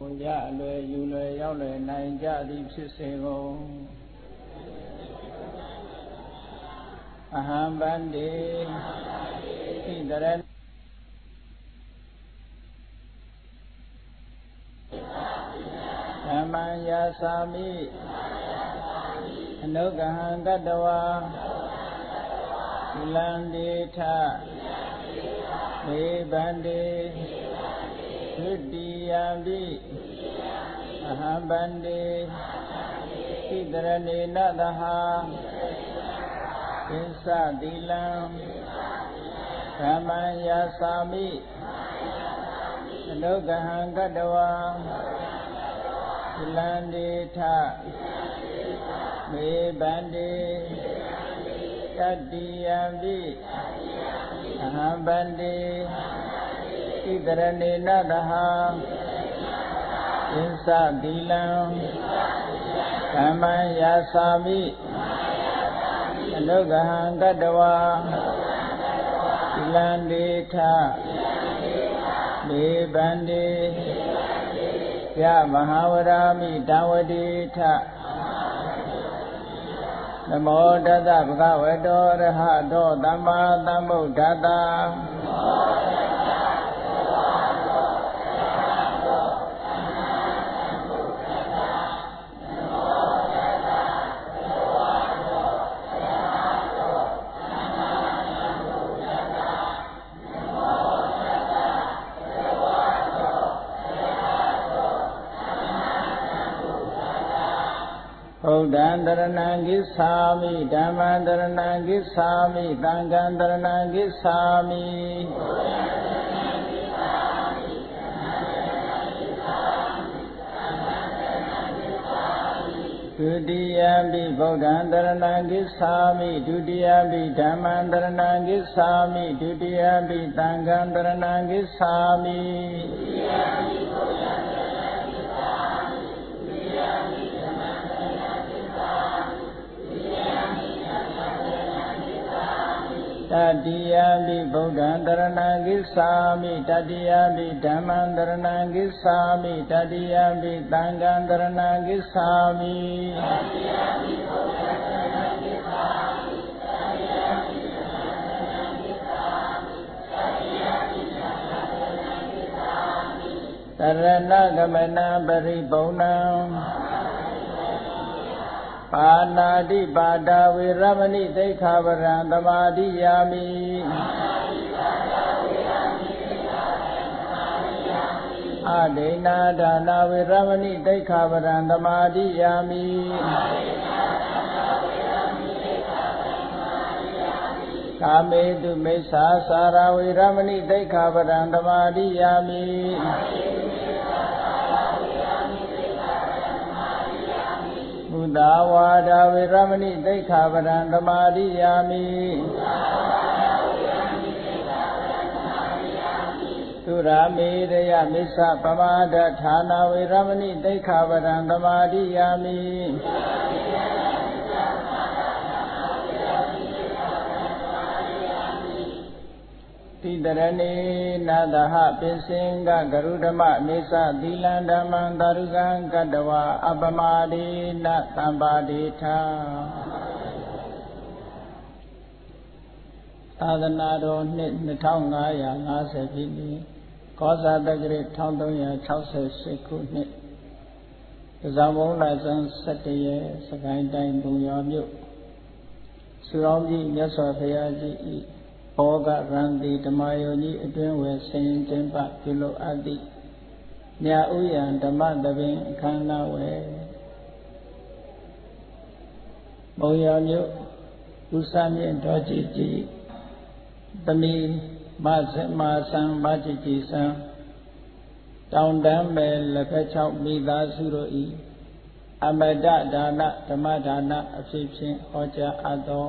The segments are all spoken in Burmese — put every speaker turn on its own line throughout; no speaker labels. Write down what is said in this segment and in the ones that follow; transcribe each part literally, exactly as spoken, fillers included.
ရအလွယ်ယူလွယ်ရောက်လွယ်နိုင်ကြသည်ဖြစ်စေကုန်အဟံဗန္တိဣတရဓမ္မံယာစာမိအနုဂဟံကတ္တဝါသီလံဒေထမေဗန္တိဒုတိယံပိအဟံဗန္တိဣတရဏေနသဟာသစ္စာသီလံဓမ္မံယာစာမိအနုဂဟံကတ္တဝါသီလံဒေထမေဗန္တိတတိယံပိအဟံဗန္တိဣတရဏေနသဟာသစ္စာသီလံဓမ္မံယာစာမိအနုဂဟံကတ္တဝါသီလံဒေထမေဗန္တိယမဟာဝရာမိတံဝတိထနမောတသဗုဒ္ဓဝတ္တောရဟတောသမ္မာသမ္ဗုဒ္ဓတ္တဘုဒ္ဓံတရဏံကိစ္ဆာမိဓမ္မံတရဏံကိစ္ဆာမိသံဃံတရဏံကိစ္ဆာမိဒုတိယံပိဗုဒ္ဓံတရဏံကိစ္ဆာမိဒုတိယံပိဓမ္မံတရဏံကိစ္ဆာမိဒုတိယံပိသံဃံတရဏံကိစ္ဆာမိတတိယံပိဗုဒ္ဓံတရဏံကိစ္ဆာမိတတိယံပိဓမ္မံတရဏံကိစ္ဆာမိတတိယံပိသံဃံတရဏံကိစ္ဆာမိတတိယံပိဗုဒ္ဓံတရဏံကိစ္ဆာမိတတိယံပိဓမ္မံတရဏံကိစ္ဆာမိတတိယံပိသံဃံတရဏံကိစ္ဆာမိတရဏဂမနံပရိပုဏ္ဏံပါဏာတိပါဒဝေရမဏိသိက္ခာပရံသမာဓိယာမိအဒိနာဒါနာဝေရမဏိသိက္ခာပရံသမာဓိယာမိကာမေတုမိစ္ဆာစာရဝေရမဏိသိက္ခာပရံသမာဓိယာမိဘုဒ္ဓဝါဒဝေရမဏိသိက္ခာပရံသမာဓိယာမိသုရာမေရယမစ္ဆပမာဒဌာနဝေရမဏိသိက္ခာပရံသမာဓိယာမိတိတရဏေနသဟပိစင်္ဂဂရုဓမ္မမေသသီလံဓမ္မံသာရုကံကတ္တဝါအပမဒိနသံပါတိထာသာသနာတော်နှစ်နှစ်ထောင်ငါးရာငါးဆယ်ပြည့်နှစ်ကောဇာတက္ကရာတစ်ထောင်သုံးရာခြောက်ဆယ်ရှစ်ခုနှစ်ဇောင်းဘုံလဆန်းဆယ့်တစ်ရက်စကိုင်းတိုင်းဘုံရွာမြို့စုတော်ကြီးမြတ်စွာဘုရားကြီးဤဘောဂရန္တိဓမ္မယုံကြီးအတွင်းဝယ်ဆင်ကျင်းပပြုလုပ်အပ်သည့်မြတ်ဥယျာဓမ္မသဘင်အခမ်းအနားဝယ်ဘုံရွာမြို့ဥစ္စာမြင့်တော်ကြီးကြီးသမီးမဆမဆံမကြီးကြီးဆံတောင်တန်းပဲလက်ဖက်ချောက်မိသားစုတို့ဤအမတဒါနဓမ္မဒါနအဖြစ်ဖြင့်ဟောကြားအပ်သော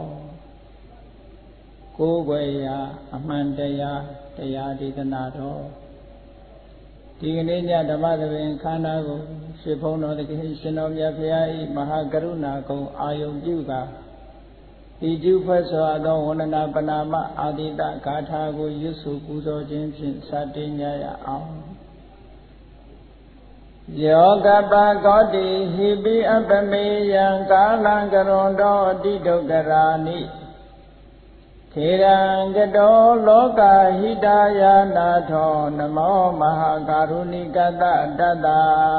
ကိုယ်ွယ်ရာအမှန်တရားတရားဒေသနာတော်ဒီကနေ့ညဓမ္မသဘင်ခန္ဓာကိုရှေးဘုန်းတော်တခင်ရှင်တော်မြတ်ဖရာ၏မဟာကရုဏာကုံအာယုံပြုကာဒီကျူဖတ်စွာသောဝန္ဒနာပနာမအာတိတဂါထာကိုရွတ်ဆိုပူဇော်ခြင်းဖြင့်စတင်ကြရအောင် Yoga Bhagavati Hibi Apameyan Kalang Karondo Didogarani Kirangado Loka Hidaya Natho Namo Mahakarunikata Dada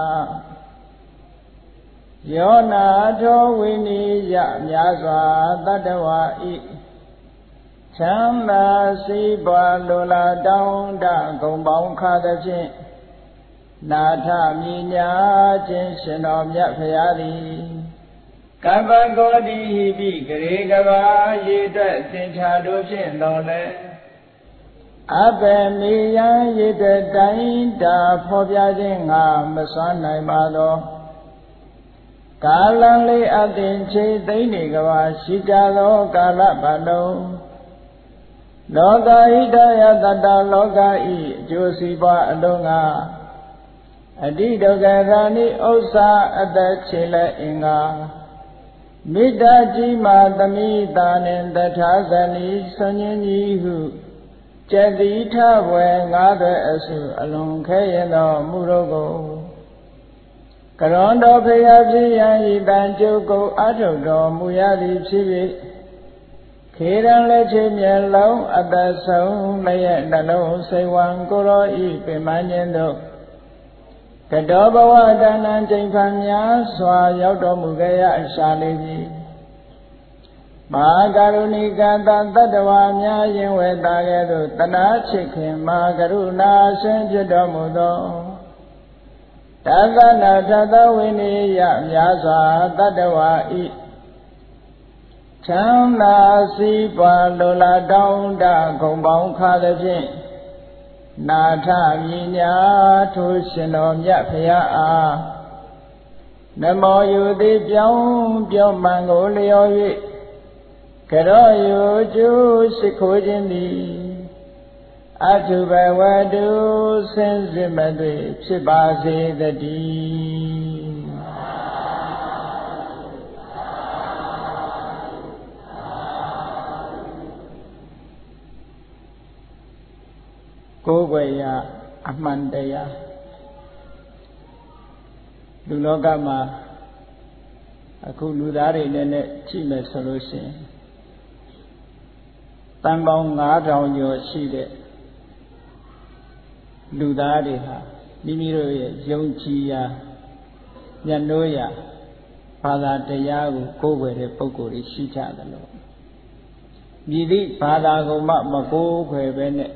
Yona Tho Viniya Myaswa Tadawa I Chamba Sipa Lola Daunda Gombang Khadachin Natha Minya Jinshino Myapayadi Kabagodi Hibi Grigava Yida Tinchado Shindole Abe Miya Yida Dainda Phobya Jinga Masana Malo Kalanli Adinche Dainigava Shijalo Kalabalo Loga Hidaya Tata Loga I Josipa Alunga Adidogarani Osa Adachila Inga Midaji Madami Danin Dathazani Sanyanihu Jadita Wengada Asu Alunkayano Murogo Karondo Payaji Yangi Banjoko Adodo Muyadi Chibi Kiran Lechimya Long Adasong Layan Dalo Sewan Koro I Pimanyendo Kadobawa Danan Jaipanya Swa Yodo Mugaya Shalivi Magarunika Tadawamya Yinwetagadu Tana Chikim Magaruna Senjadomudo Tadana Tadawini Yamyasa Tadawa I Chanda Sipa Lola Daunda Gombang Khadachin Natha Minya Tushino Myapaya Namo Yudi Pyong Pyong Mangolio Yi Karo Yuju Sikojindi Atubawadu Senzimadri Chibasi Dadi Kogwaya Amandaya Lulogama Akuludari Nene Chime Solution Tambong Ngadaw Yo Shide Ludari Ha Mimiro Yongchiya Nyanoya Pada Dayagu Kogwere Pokori Shichadalo Midi Pada Goma Mako Kwebene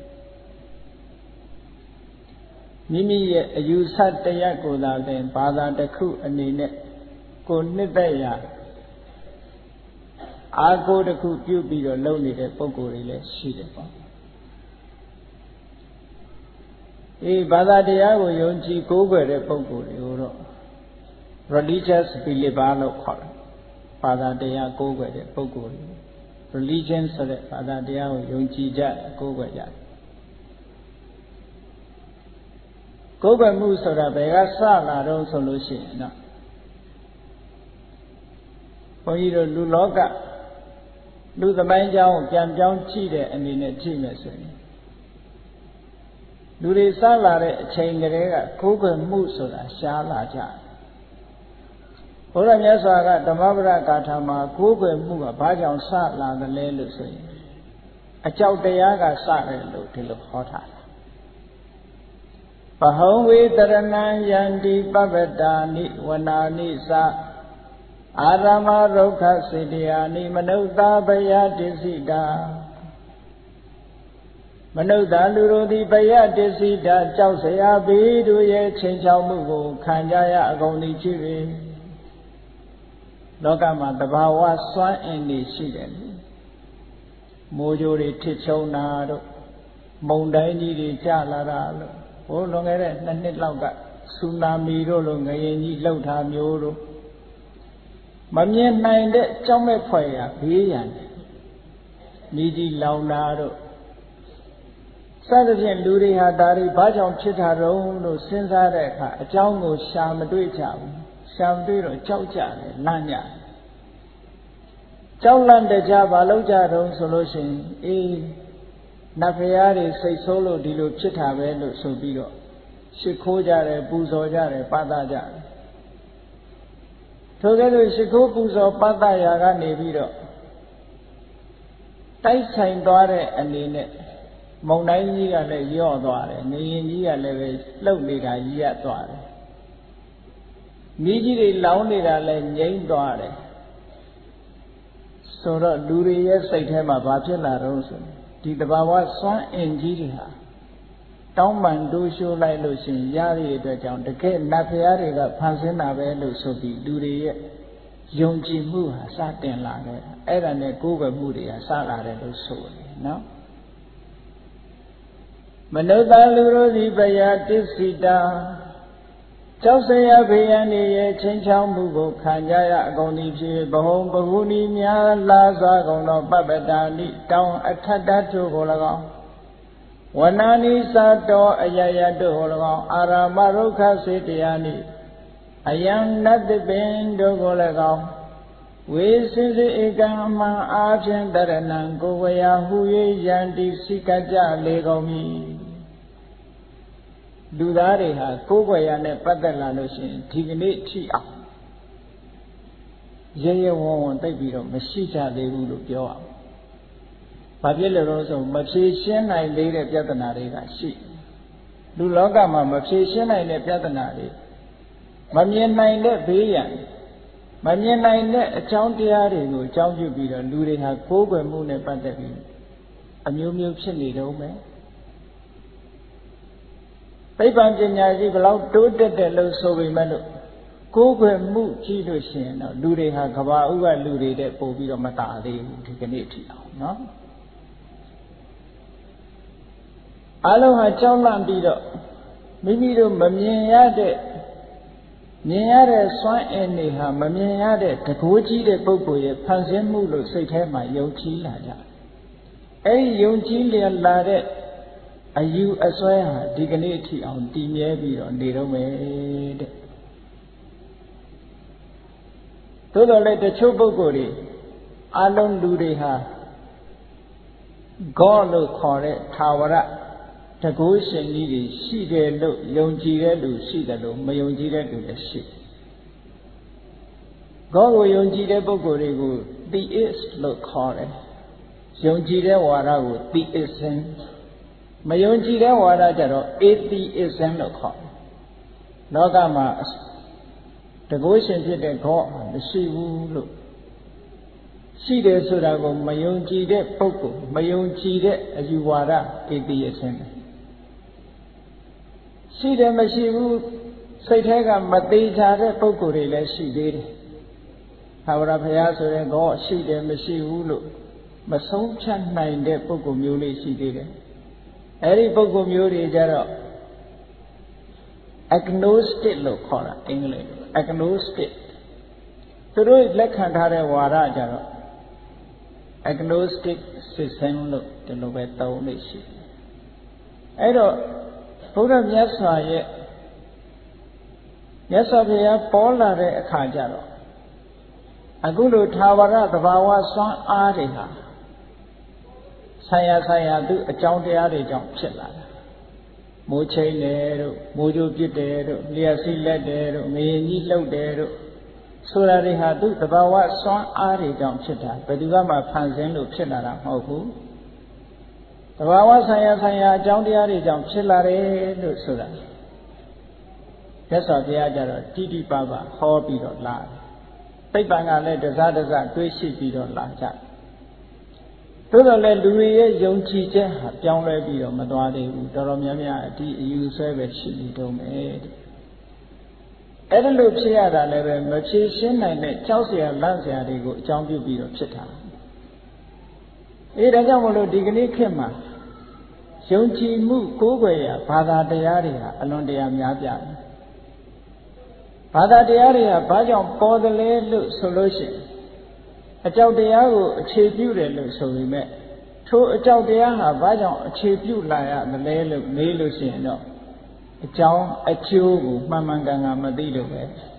Mimi ye ayu sat taya ko la den bada takhu ani ne ko nitသက်ရာအာကိုတစ်ခုပြုတ်ပြီးတော့လုပ်နေတဲ့ပုံကိုယ်တွေလည်းရှိတယ်ပေါ့အေးဘာသာတရားကိုယုံကြည်ကိုးကွယ်တဲ့ပုံကိုယ်တွေကိုတော့ religious believer လို့ခေါ်တယ်ဘာသာတရားကိုးကွယ်တဲ့ပုံကိုယ်တွေ religion ဆိုတဲ့ဘာသာတရားကိုယုံကြည်ကြကိုးကွယ်ကြကိုယ်ပဲမှုဆိုတာဘယ်ကစလာတော့ဆိုလို့ရှိရင်တော့ဘုန်းကြီးတို့လူလောကလူသမိုင်းကြောင်းပြန်ပြောင်းကြည့်တဲ့အနေနဲ့ကြည့်မယ်ဆိုရင်လူတွေစလာတဲ့အချိန်ကလေးကကိုယ်ပဲမှုဆိုတာရှားလာကြတယ်ဘုရားမြတ်စွာကဓမ္မပဒဂါထာမှာကိုယ်ပဲမှုကဘာကြောင့်စလာသလဲလို့ဆိုရင်အကြောက်တရားကစတယ်လို့ဒီလိုဟောထားတယ်ပဟံဝေတရဏံယန္တိပပ္ပတာနိဝနာနိသအာရမရုက္ခစေတယာနိမနုဿာဘယတိစိတာမနုဿာလူတို့သည်ဘယတိစိတာကြောက်စရာဘေးတို့ရဲ့ချိန်ချောက်မှုကိုခံကြရအကုန်သည်ဖြစ်၍လောကမှာတဘာဝစွမ်းအင်တွေရှိတယ်မိုးကြိုးတွေထစ်ချုံတာတို့မုန်တိုင်းကြီးတွေကျလာတာလို့ဘိုးလွန်ခဲ့တဲ့နှစ်နှစ်လောက်ကဆူနာမီတို့လိုငရင်ကြီးလှုပ်ထားမျိုးတို့မမြင်နိုင်တဲ့ကြောက်မဲ့ဖွယ်ရာဘေးရန်မိကြီးလောင်တာတို့စသဖြင့်လူတွေဟာဒါတွေဘာကြောင့်ဖြစ်တာတုံးလို့စဉ်းစားတဲ့အခါအကြောင်းကိုရှာမတွေ့ကြဘူးရှာမတွေ့တော့ကြောက်ကြတယ်လန့်ကြတယ်ကြောက်လန့်တကြဘာလို့ကြတုံးဆိုလို့ရှိရင်အေးနတ်ဖျားတွေစိတ်ဆိုးလို့ဒီလိုဖြစ်တာပဲလို့ဆိုပြီးတော့ရှိခိုးကြတယ်ပူဇော်ကြတယ်ပတ်သကြတယ်ထိုကဲ့သို့ရှိခိုးပူဇော်ပတ်သရာကနေပြီးတော့တိုက်ဆိုင်သွားတဲ့အနေနဲ့မုန်တိုင်းကြီးကလည်းညော့သွားတယ်နေရင်ကြီးကလည်းပဲလှုပ်နေတာကြီးရသွားတယ်မိကြီးတွေလောင်းနေတာလည်းငြိမ့်သွားတယ်ဆိုတော့လူတွေရဲ့စိတ်ထဲမှာဘာဖြစ်လာတော့ဆိုဒီတဘာဝစွမ်းအင်ကြီးတွေဟာတောင်းပန်တိုးရှိုးလိုက်လို့ရှိရင်ရရတဲ့အတွက်ကြောင့်တကယ်နတ်ဖျားတွေကဖန်ဆင်းတာပဲလို့ဆိုပြီးလူတွေရဲ့ယုံကြည်မှုဟာစတင်လာတယ်အဲ့ဒါနဲ့ကိုယ်ပဲမှုတွေကစလာတယ်လို့ဆိုတယ်နော်မနုဿလူတို့သည်ပယတစ္ဆိတာကြောက်စရာဘေးရန်တွေရဲ့ချင်းချောင်းမှုကိုခံကြရအကုန်သည်ဖြစ်ဘဟုံဘဟုနီများလာစွာကုန်သောပပ္ပတာနိတောင်းအထတ္တတို့ကို၎င်းဝနာနိသတောအယယတို့ကို၎င်းအာရမရုခစေတရားနိအယံနတ္တပင်တို့ကို၎င်းဝေစိစိဧကံအမှန်အားဖြင့်တရဏံကိုဝေယဟူ၍ယန္တိစိကကြလေကုန်မည်လူသားတွေဟာကိုယ်ွယ်ရနဲ့ပတ်သက်လာလို့ရှိရင်ဒီကနေ့ထိအောင်ရဲရဲဝံ့ဝံ့သိပ်ပြီးတော့မရှိကြသေးဘူးလို့ပြောအောင်ဘာဖြစ်လို့လဲဆိုမဖြေရှင်းနိုင်သေးတဲ့ပြဿနာတွေကရှိလူလောကမှာမဖြေရှင်းနိုင်တဲ့ပြဿနာတွေမမြင်နိုင်တဲ့ဘေးရန်မမြင်နိုင်တဲ့အကြောင်းတရားတွေကိုအကြောင်းပြုပြီးတော့လူတွေဟာကိုယ်ွယ်မှုနဲ့ပတ်သက်ပြီးအမျိုးမျိုးဖြစ်နေတော့မယ်သိပ္ပံပညာကြီးဘလောက်တိုးတက်တယ်လို့ဆိုပေမဲ့လို့ကိုယ်ွယ်မှုကြည့်လို့ရှိရင်တော့လူတွေဟာကဘာဥကလူတွေတဲ့ပို့ပြီးတော့မတာသေးဘူးဒီကနေ့ထိအောင်နော်အလုံးဟာကြောက်လန့်ပြီးတော့မိမိတို့မမြင်ရတဲ့မြင်ရတဲ့စွမ်းအင်တွေဟာမမြင်ရတဲ့တကိုးကြီးတဲ့ပုဂ္ဂိုလ်ရဲ့ဖန်ဆင်းမှုလို့စိတ်ထဲမှာယုံကြည်လာကြအဲဒီယုံကြည်လျက်လာတဲ့အယူအစွဲဟာဒီကနေ့အထိအောင်တည်မြဲပြီးတော့နေတော့မယ်တဲ့သို့တော်လည်းတချို့ပုဂ္ဂိုလ်တွေအလုံးလူတွေဟာဂေါလို့ခေါ်တဲ့ထာဝရတကုရှင်ကြီးတွေရှိတယ်လို့ယုံကြည်တဲ့လူရှိတယ်လို့မယုံကြည်တဲ့လူလည်းရှိဂေါကိုယုံကြည်တဲ့ပုဂ္ဂိုလ်တွေကို theist လို့ခေါ်တယ်ယုံကြည်တဲ့ဝါဒကို theism မယုံကြည်တဲ့ဝါဒကြတော့ atheism လို့ခေါ်တယ်လောကမှာတကုရှင်ဖြစ်တဲ့ဂေါမရှိဘူးလို့ရှိတယ်ဆိုတာကိုမယုံကြည်တဲ့ပုဂ္ဂိုလ်မယုံကြည်တဲ့အယူဝါဒ atheism ရှိတယ်မရှိဘူးစိတ်ထဲကမသေးချာတဲ့ပုဂ္ဂိုလ်တွေလည်းရှိသေးတယ်။သာဝရဘုရားဆိုရင်တော့ရှိတယ်မရှိဘူးလို့မဆုံးဖြတ်နိုင်တဲ့ပုဂ္ဂိုလ်မျိုးလေးရှိသေးတယ်။အဲဒီပုဂ္ဂိုလ်မျိုးတွေကြတော့ agnostic လို့ခေါ်တာအင်္ဂလိပ် agnostic သူတို့လက်ခံထားတဲ့ဝါဒကြတော့ agnostic system လို့ဒီလိုပဲသုံးလို့ရှိတယ်။အဲ့တော့ဘုရားမြတ်စွာရဲ့မြတ်စွာဘုရားပေါ်လာတဲ့အခါကျတော့အခုလိုသာဝရသဘာဝစွမ်းအားတွေဟာဆံရဆံရသူအကြောင်းတရားတွေကြောင့်ဖြစ်လာတာမိုးချိန်တယ်တို့မိုးကြိုးပစ်တယ်တို့လျှက်စီးလက်တယ်တို့ငရင်ကြီးလှုပ်တယ်တို့ဆိုတာတွေဟာသူသဘာဝစွမ်းအားတွေကြောင့်ဖြစ်တာဘယ်သူမှဖန်ဆင်းလို့ဖြစ်လာတာမဟုတ်ဘူးသဘာဝဆံရဆံရအကြောင်းတရားတွေကြောင့်ဖြစ်လာတယ်လို့ဆိုတာမြတ်စွာဘုရားကြတော့တိတိပပဟောပြီးတော့လာတယ်သိပ္ပံကလည်းတစားတစားတွေးရှိပြီးတော့လာကြသို့တော်လည်းလူတွေရဲ့ယုံကြည်ချက်ဟာပြောင်းလဲပြီးတော့မသွားသေးဘူးတော်တော်များများအဒီအယူဆွဲပဲရှိနေတော့မယ်တဲ့အဲ့ဒါလို့ဖြစ်ရတာလည်းပဲမဖြေရှင်းနိုင်တဲ့ကြောက်เสียလန့်เสียတွေကိုအကြောင်းပြုပြီးတော့ဖြစ်တာအေးဒါကြောင့်မလို့ဒီကနေ့ခေတ်မှာယုံကြည်မှုကိုးကွယ်ရာဘာသာတရားတွေဟာအလွန်တရာများပြားတယ်ဘာသာတရားတွေဟာဘာကြောင့်ပေါ်တယ်လဲလို့ဆိုလို့ရှိရင်အကြောက်တရားကိုအခြေပြုတယ်လို့ဆိုပေမဲ့ထိုအကြောက်တရားဟာဘာကြောင့်အခြေပြုလာရတယ်လဲလို့မေးလို့ရှိရင်တော့အကြောင်းအကျိုးကိုမှန်မှန်ကန်ကန်မသိလို့ပဲ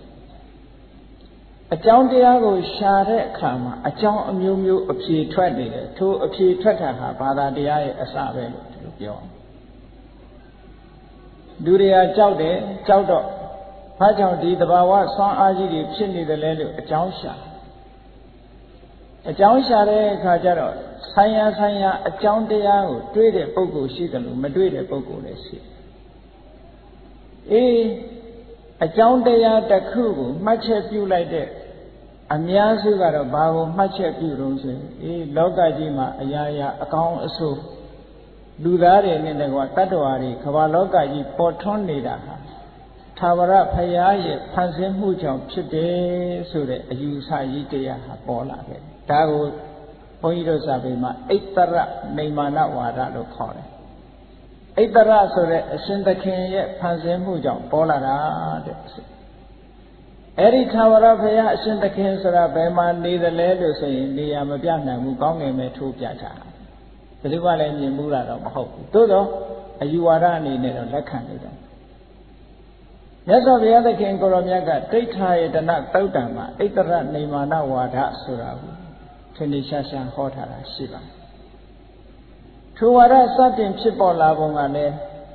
အကြောင်းတရားကိုရှာတဲ့အခါမှာအကြောင်းအမျိုးမျိုးအဖြေထွက်နေတယ်ထိုအဖြေထွက်တာဟာဘာသာတရားရဲ့အစပဲလို့ဒီလိုပြောလူတွေကကြောက်တယ်ကြောက်တော့ဘာကြောင့်ဒီတဘာဝဆွမ်းအားကြီးတွေဖြစ်နေတယ်လဲလို့အကြောင်းရှာအကြောင်းရှာတဲ့အခါကျတော့ဆိုင်ရာဆိုင်ရာအကြောင်းတရားကိုတွေးတဲ့ပုဂ္ဂိုလ်ရှိတယ်လို့မတွေးတဲ့ပုဂ္ဂိုလ်လည်းရှိအေးအကြောင်းတရားတစ်ခုကိုမှတ်ချက်ပြုလိုက်တဲ့အများစုကတော့ဘာကိုမှတ်ချက်ပြုလို့ဆိုရင်အေးလောကကြီးမှာအရာရာအကောင်းအဆိုးလူသားတွေနဲ့တကွာတတ္တဝါတွေကမ္ဘာလောကကြီးပေါ်ထွန်းနေတာဟာသာဝရဖရာရဲ့ဖန်ဆင်းမှုကြောင့်ဖြစ်တယ်ဆိုတဲ့အယူဆကြီးတရားဟာပေါ်လာခဲ့တယ်ဒါကိုဘုန်းကြီးတို့စာပေမှာအိတ္တရနေမာနဝါဒလို့ခေါ်တယ်အိတ္တရဆိုတဲ့အရှင်သခင်ရဲ့ဖန်ဆင်းမှုကြောင့်ပေါ်လာတာတဲ့အဲ့ဒီသာဝရဘုရားအရှင်သခင်ဆိုတာဘယ်မှာနေသလဲလို့ဆိုရင်နေရာမပြနိုင်ဘူးကောင်းငယ်မဲ့ထိုးပြချာဘယ်သူကလည်းမြင်မှုတာတော့မဟုတ်ဘူးသို့တော့အယူဝါဒအနေနဲ့တော့လက်ခံနေတယ်မြတ်စွာဘုရားသခင်ကိုရောမြတ်ကတိဋ္ဌာယတနာသုတ်တံမှာအိတ္တရနေမာနဝါဒဆိုတာကိုထင်ရှားရှားဟောထားတာရှိပါတယ်ထိုဝါဒစတင်ဖြစ်ပေါ်လာပုံကလည်း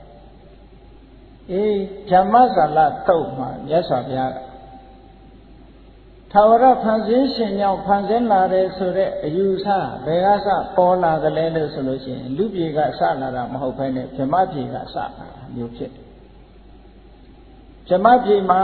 အေးဓမ္မဇာလသုတ်မှာမြတ်စွာဘုရားသာဝရဖန်ဆင်းရှင်ကြောင့်ဖန်ဆင်းလာတယ်ဆိုတဲ့အယူဆဘယ်ကစပေါ်လာသလဲလို့ဆိုလို့ရှိရင်လူပြေကစလာတာမဟုတ်ဘဲနဲ့ဓမ္မပြေကစလာတာမျိုးဖြစ်တယ်ဓမ္မပြေမှာ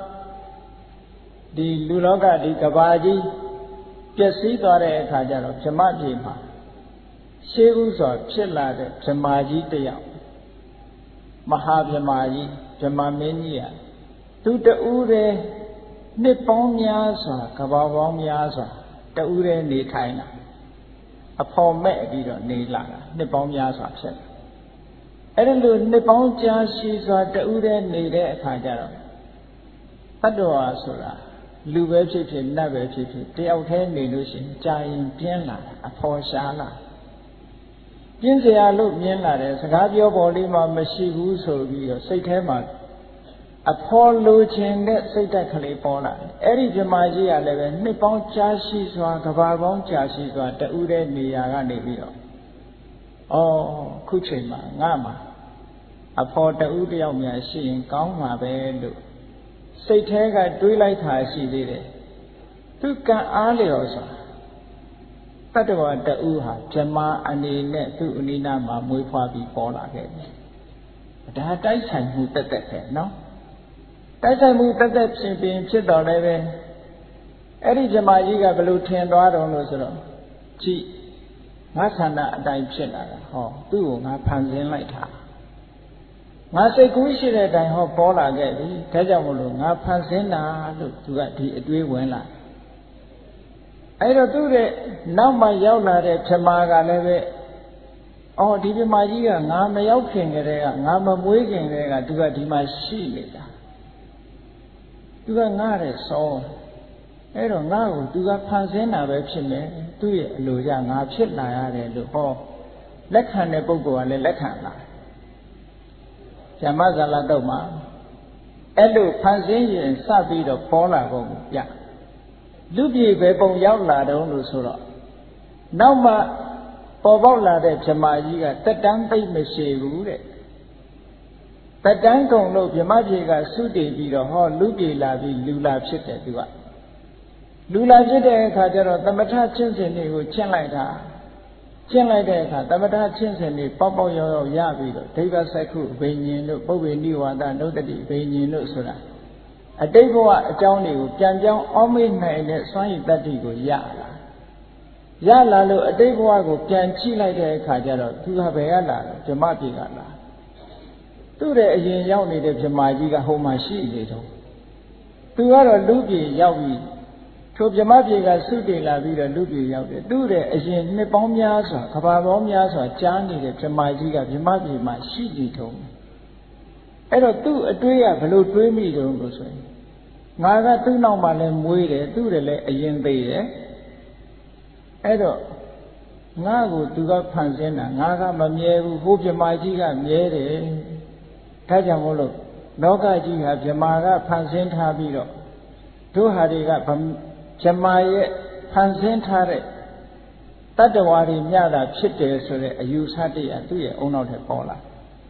ဒီလူလောကဒီကဘာကြီးပျက်စီးသွားတဲ့အခါကျတော့ဓမ္မပြေမှာရှေးဥစွာဖြစ်လာတဲ့ဓမ္မကြီးတယောက်မဟာဓမ္မကြီးဓမ္မမင်းကြီးอ่ะသူတူးတဲ့နှစ်ပေါင်းများစွာကဘာပေါင်းများစွာတူးတဲ့နေထိုင်တာအဖော်မဲ့ပြီးတော့နေလာတာနှစ်ပေါင်းများစွာဖြစ်တယ်အဲ့ဒါလို့နှစ်ပေါင်းကြာရှည်စွာတူးတဲ့နေတဲ့အခါကျတော့တတ္တဝါဆိုတာလူပဲဖြစ်ဖြစ်နတ်ပဲဖြစ်ဖြစ်တယောက်တည်းနေလို့ရှိရင်ကြာရင်ပြင်းလာအဖော်ရှားလာပြင်းစရာလို့မြင်လာတယ်စကားပြောပေါ်လေးမှမရှိဘူးဆိုပြီးတော့စိတ်ထဲမှာအဖော်လိုချင်တဲ့စိတ်ဓာတ်ကလေးပေါ်လာတယ်အဲ့ဒီဓမ္မကြီးကလည်းပဲနှစ်ပေါင်းကြာရှိစွာကဘာပေါင်းကြာရှိစွာတူးတဲ့နေရာကနေပြီးတော့ဩခုချိန်မှာငါမှာအဖော်တူးတယောက်များရှိရင်ကောင်းမှာပဲလို့စိတ်ထဲကတွေးလိုက်တာရှိသေးတယ်သူကံအားလျော်စွာတတ္တဝါတူဟာဓမ္မအနေနဲ့သူ့အနိနာမှာမွေးဖွားပြီးပေါ်လာခဲ့တယ်ဒါတိုက်ဆိုင်မှုတက်တက်ပဲနော်တိုက်ဆိုင်မှုတက်တက်ဖြစ်ပြီးဖြစ်တော်လည်းပဲအဲ့ဒီဓမ္မကြီးကဘယ်လိုထင်သွားတော့လို့ဆိုတော့ကြည့်ငါဆန္ဒအတိုင်းဖြစ်လာတာဟောသူ့ကိုငါဖန်ဆင်းလိုက်တာငါစိတ်ကူးရှိတဲ့အတိုင်းဟောပေါ်လာခဲ့ပြီဒါကြောင့်မလို့ငါဖန်ဆင်းတာလို့သူကဒီအတွေးဝင်လာအဲ့တော့သူ့ရဲ့နောက်မှရောက်လာတဲ့ဓမ္မကလည်းပဲအော်ဒီဓမ္မကြီးကငါမရောက်ခင်ကတည်းကငါမမွေးခင်ကတည်းကသူကဒီမှာရှိနေတာသူကငါတဲ့စောအဲ့တော့ငါ့ကိုသူကဖန်ဆင်းတာပဲဖြစ်မယ်သူ့ရဲ့အလိုကြငါဖြစ်လာရတယ်လို့ဟောလက်ခံတဲ့ပုဂ္ဂိုလ်ကလည်းလက်ခံလာဓမ္မဇာလတုတ်မှာအဲ့လိုဖန်ဆင်းရင်စပြီးတော့ပေါ်လာပုံကိုပြလူပြည်ပဲပုံရောက်လာတော့လို့ဆိုတော့နောက်မှပေါ်ပေါက်လာတဲ့ဗြဟ္မာကြီးကတက်တန်းသိမ့်မရှိဘူးတဲ့တက်တန်းကုန်လို့ဗြဟ္မာပြည်ကသုတည်ပြီးတော့ဟောလူပြည်လာပြီးလူလာဖြစ်တယ်သူကလူလာဖြစ်တဲ့အခါကျတော့သမထချင်းစင်တွေကိုကျင့်လိုက်တာကျင့်လိုက်တဲ့အခါသမထချင်းစင်တွေပေါက်ပေါက်ရောက်ရောက်ရပြီးတော့ဒိဗ္ဗစက္ခုဘိညာဉ်တို့ပုဗ္ဗေနိဝါဒနုတ္တိဘိညာဉ်တို့ဆိုတာအတိတ်ဘဝအကြောင်းတွေကိုပြန်ပြောင်းအောက်မေ့နိုင်တဲ့စွမ်းရည်တတ္တိကိုရလာရလာလို့အတိတ်ဘဝကိုပြန်ကြည့်လိုက်တဲ့အခါကျတော့သူကဘယ်ကလာလဲဗြဟ္မပြည်ကလာသူ့ရဲ့အရင်ရောက်နေတဲ့ဗြဟ္မာကြီးကဟိုမှာရှိနေတော့သူကတော့လူပြည်ရောက်ပြီးထိုဗြဟ္မပြည်ကသုတည်လာပြီးတော့လူပြည်ရောက်တယ်သူ့ရဲ့အရင်နှစ်ပေါင်းများစွာကဘာပေါင်းများစွာကြားနေတဲ့ဗြဟ္မာကြီးကဗြဟ္မပြည်မှာရှိနေတော့အဲ့တော့သူ့အတွေးကဘယ်လိုတွေးမိတုံးလို့ဆိုရင်ငါကသူ့နောက်မှာလဲမွေးတယ်သူ့တယ်လဲအရင်သေးတယ်အဲ့တော့ငါ့ကိုသူကဖန်ဆင်းတာငါကမမြဲဘူးဟိုဗြဟ္မာကြီးကမြဲတယ်ဒါကြောင့်မို့လို့လောကကြီးဟာဗြဟ္မာကဖန်ဆင်းထားပြီးတော့တို့ဟာတွေကဗြဟ္မာရဲ့ဖန်ဆင်းထားတဲ့တတ္တဝါတွေမြတာဖြစ်တယ်ဆိုတဲ့အယူဆတရားသူ့ရဲ့အုံနောက်ထဲပေါ်လာ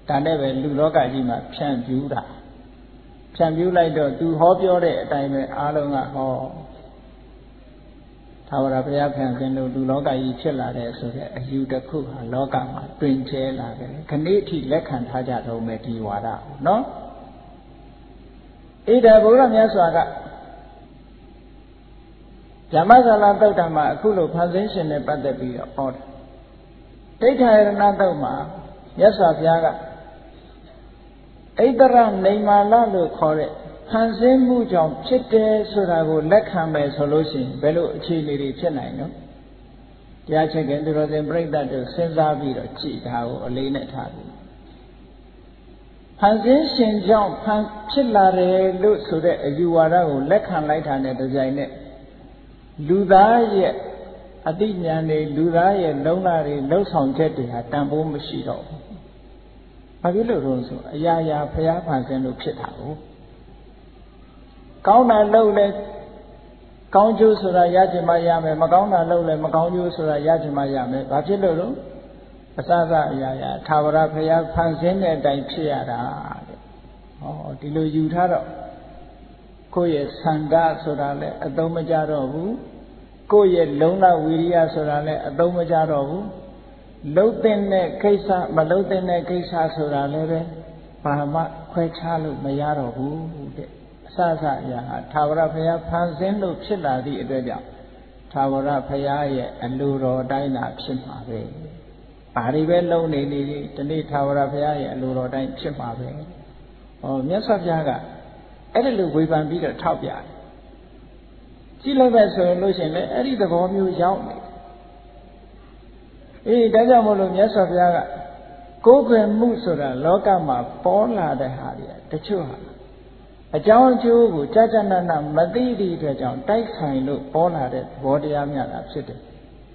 ဒါနဲ့ပဲလူလောကကြီးမှာဖြန့်ပြူးတာဖြန့်ပြူးလိုက်တော့သူဟောပြောတဲ့အတိုင်းပဲအားလုံးကဟောသာဝရဘုရားခံခြင်းလို့လူလောကကြီးဖြစ်လာတဲ့ဆိုတဲ့အယူတစ်ခုဟာလောကမှာတွင်ကျဲလာတယ်ခဏိအထိလက်ခံထားကြတော့မယ်ဒီဝါဒနော်ဣဒဗုဒ္ဓမြတ်စွာကဓမ္မစလာသုတ်တံမှာအခုလိုဖန်ဆင်းရှင်နဲ့ပတ်သက်ပြီးတော့ဟောတယ်ဒိဋ္ဌာယရဏသုတ်မှာမြတ်စွာဘုရားကဣတရနေမာလလို့ခေါ်တဲ့ဖန်ဆင်းမှုကြောင့်ဖြစ်တယ်ဆိုတာကိုလက်ခံမယ်ဆိုလို့ရှိရင်ဘယ်လိုအခြေအနေတွေဖြစ်နိုင်နော်တရားချက်ကသူတော်စင်ပြိဿတ်တို့စဉ်းစားပြီးတော့ကြည်တာကိုအလေးနဲ့ထားပြီးဖန်ဆင်းရှင်ကြောင့်ဖန်ဖြစ်လာတယ်လို့ဆိုတဲ့အယူဝါဒကိုလက်ခံလိုက်တာနဲ့တကြိုင်နဲ့လူသားရဲ့အသိဉာဏ်တွေလူသားရဲ့လုံးလာတွေလှုပ်ဆောင်ချက်တွေဟာတန်ဖိုးမရှိတော့ဘူး။ဘာဖြစ်လို့လဲဆိုအရာရာဖျားဖန်ဆင်းလို့ဖြစ်တာကိုကောင်းတာလုပ်လဲကောင်းကျိုးဆိုတာရချင်မှရမယ်မကောင်းတာလုပ်လဲမကောင်းကျိုးဆိုတာရချင်မှရမယ်ဘာဖြစ်လို့လဲအစစအရာရာသာဝရဖျားဖန်ဆင်းတဲ့အတိုင်းဖြစ်ရတာတဲ့ဟောဒီလိုယူထားတော့ကိုယ့်ရဲ့ဆန္ဒဆိုတာလဲအသုံးမကျတော့ဘူးကိုယ့်ရဲ့လုံလဝီရိယဆိုတာလဲအသုံးမကျတော့ဘူးလှုပ်တဲ့ကိစ္စမလှုပ်တဲ့ကိစ္စဆိုတာလဲပဲဘာမှခွဲခြားလို့မရတော့ဘူးတဲ့အစစအရာဟာသာဝရဘုရားဖန်ဆင်းလို့ဖြစ်လာသည့်အတွက်ကြောင့်သာဝရဘုရားရဲ့အလိုတော်တိုင်းသာဖြစ်မှာပဲဘာတွေပဲလုံနေနေဒီနေ့သာဝရဘုရားရဲ့အလိုတော်တိုင်းဖြစ်မှာပဲဟောမြတ်စွာဘုရားကအဲ့ဒီလိုဝေဖန်ပြီးတော့ထောက်ပြတယ်ကြည့်လိုက်ပဲဆိုရင်လို့ရှိရင်လည်းအဲ့ဒီသဘောမျိုးရောက်နေအေးဒါကြောင့်မို့လို့မြတ်စွာဘုရားကကိုယ်ွယ်မှုဆိုတာလောကမှာပေါ်လာတဲ့ဟာတွေတချို့ဟာအကြောင်းအကျိုးကိုကြာကြာနာနာမသိသည့်အတွက်ကြောင့်တိုက်ဆိုင်လို့ပေါ်လာတဲ့သဘောတရားများတာဖြစ်တယ်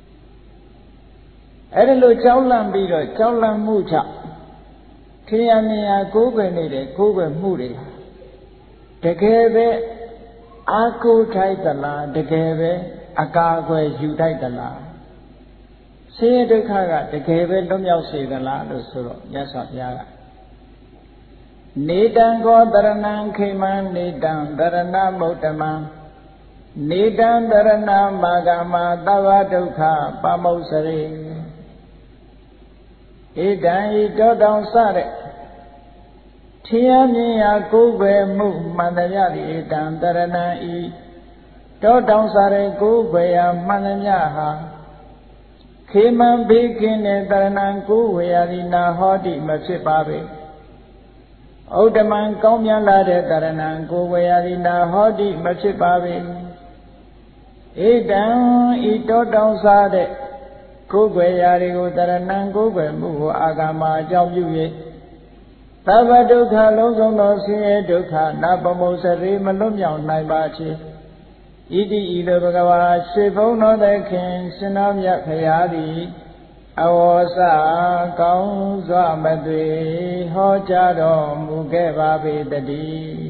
အဲ့ဒီလိုကြောက်လန့်ပြီးတော့ကြောက်လန့်မှုကြောင့်ခေယမြာကိုယ်ွယ်နေတဲ့ကိုယ်ွယ်မှုတွေတကယ်ပဲအာကိုထိုက်သလားတကယ်ပဲအကာအကွယ်ယူထိုက်သလားဆင်းရဲဒုက္ခကတကယ်ပဲလွတ်မြောက်စေသလားလို့ဆိုတော့မြတ်စွာဘုရားကနေတံကောတရဏံခိမံနေတံတရဏမုဒ္ဓမံနေတံတရဏမာဂမသဗ္ဗဒုက္ခပမုစရိဧတံဤတောတောင်စတဲ့ထင်ရမြင်ရာကိုယ်ပဲမှုမှန်တရားဤတံတရဏံဤတောတောင်စားတဲ့ကိုယ်ပဲရာမှန်တရားဟာခေမံဘေးကင်းတဲ့တရဏံကိုယ်ဝေရာဒီနာဟောတိမဖြစ်ပါပေဥဒ္ဓမံကောင်းမြတ်လာတဲ့တရဏံကိုယ်ဝေရာဒီနာဟောတိမဖြစ်ပါပေဧတံဤတောတောင်စားတဲ့ကိုယ်ွယ်ရာတွေကိုတရဏံကိုယ်ွယ်မှုကိုအာဂမအကြောင်းပြု၍သဗ္ဗဒုက္ခလုံးစုံသောဆင်းရဲဒုက္ခနာပမုစရိမလွတ်မြောက်နိုင်ပါချေဣတိဤလိုဘဂဝါရှေဘုံတော်သခင်ရှင်တော်မြတ်ဖရာသည်အဝေါစကောင်းစွာမသွေဟောကြားတော်မူခဲ့ပါပေတည်း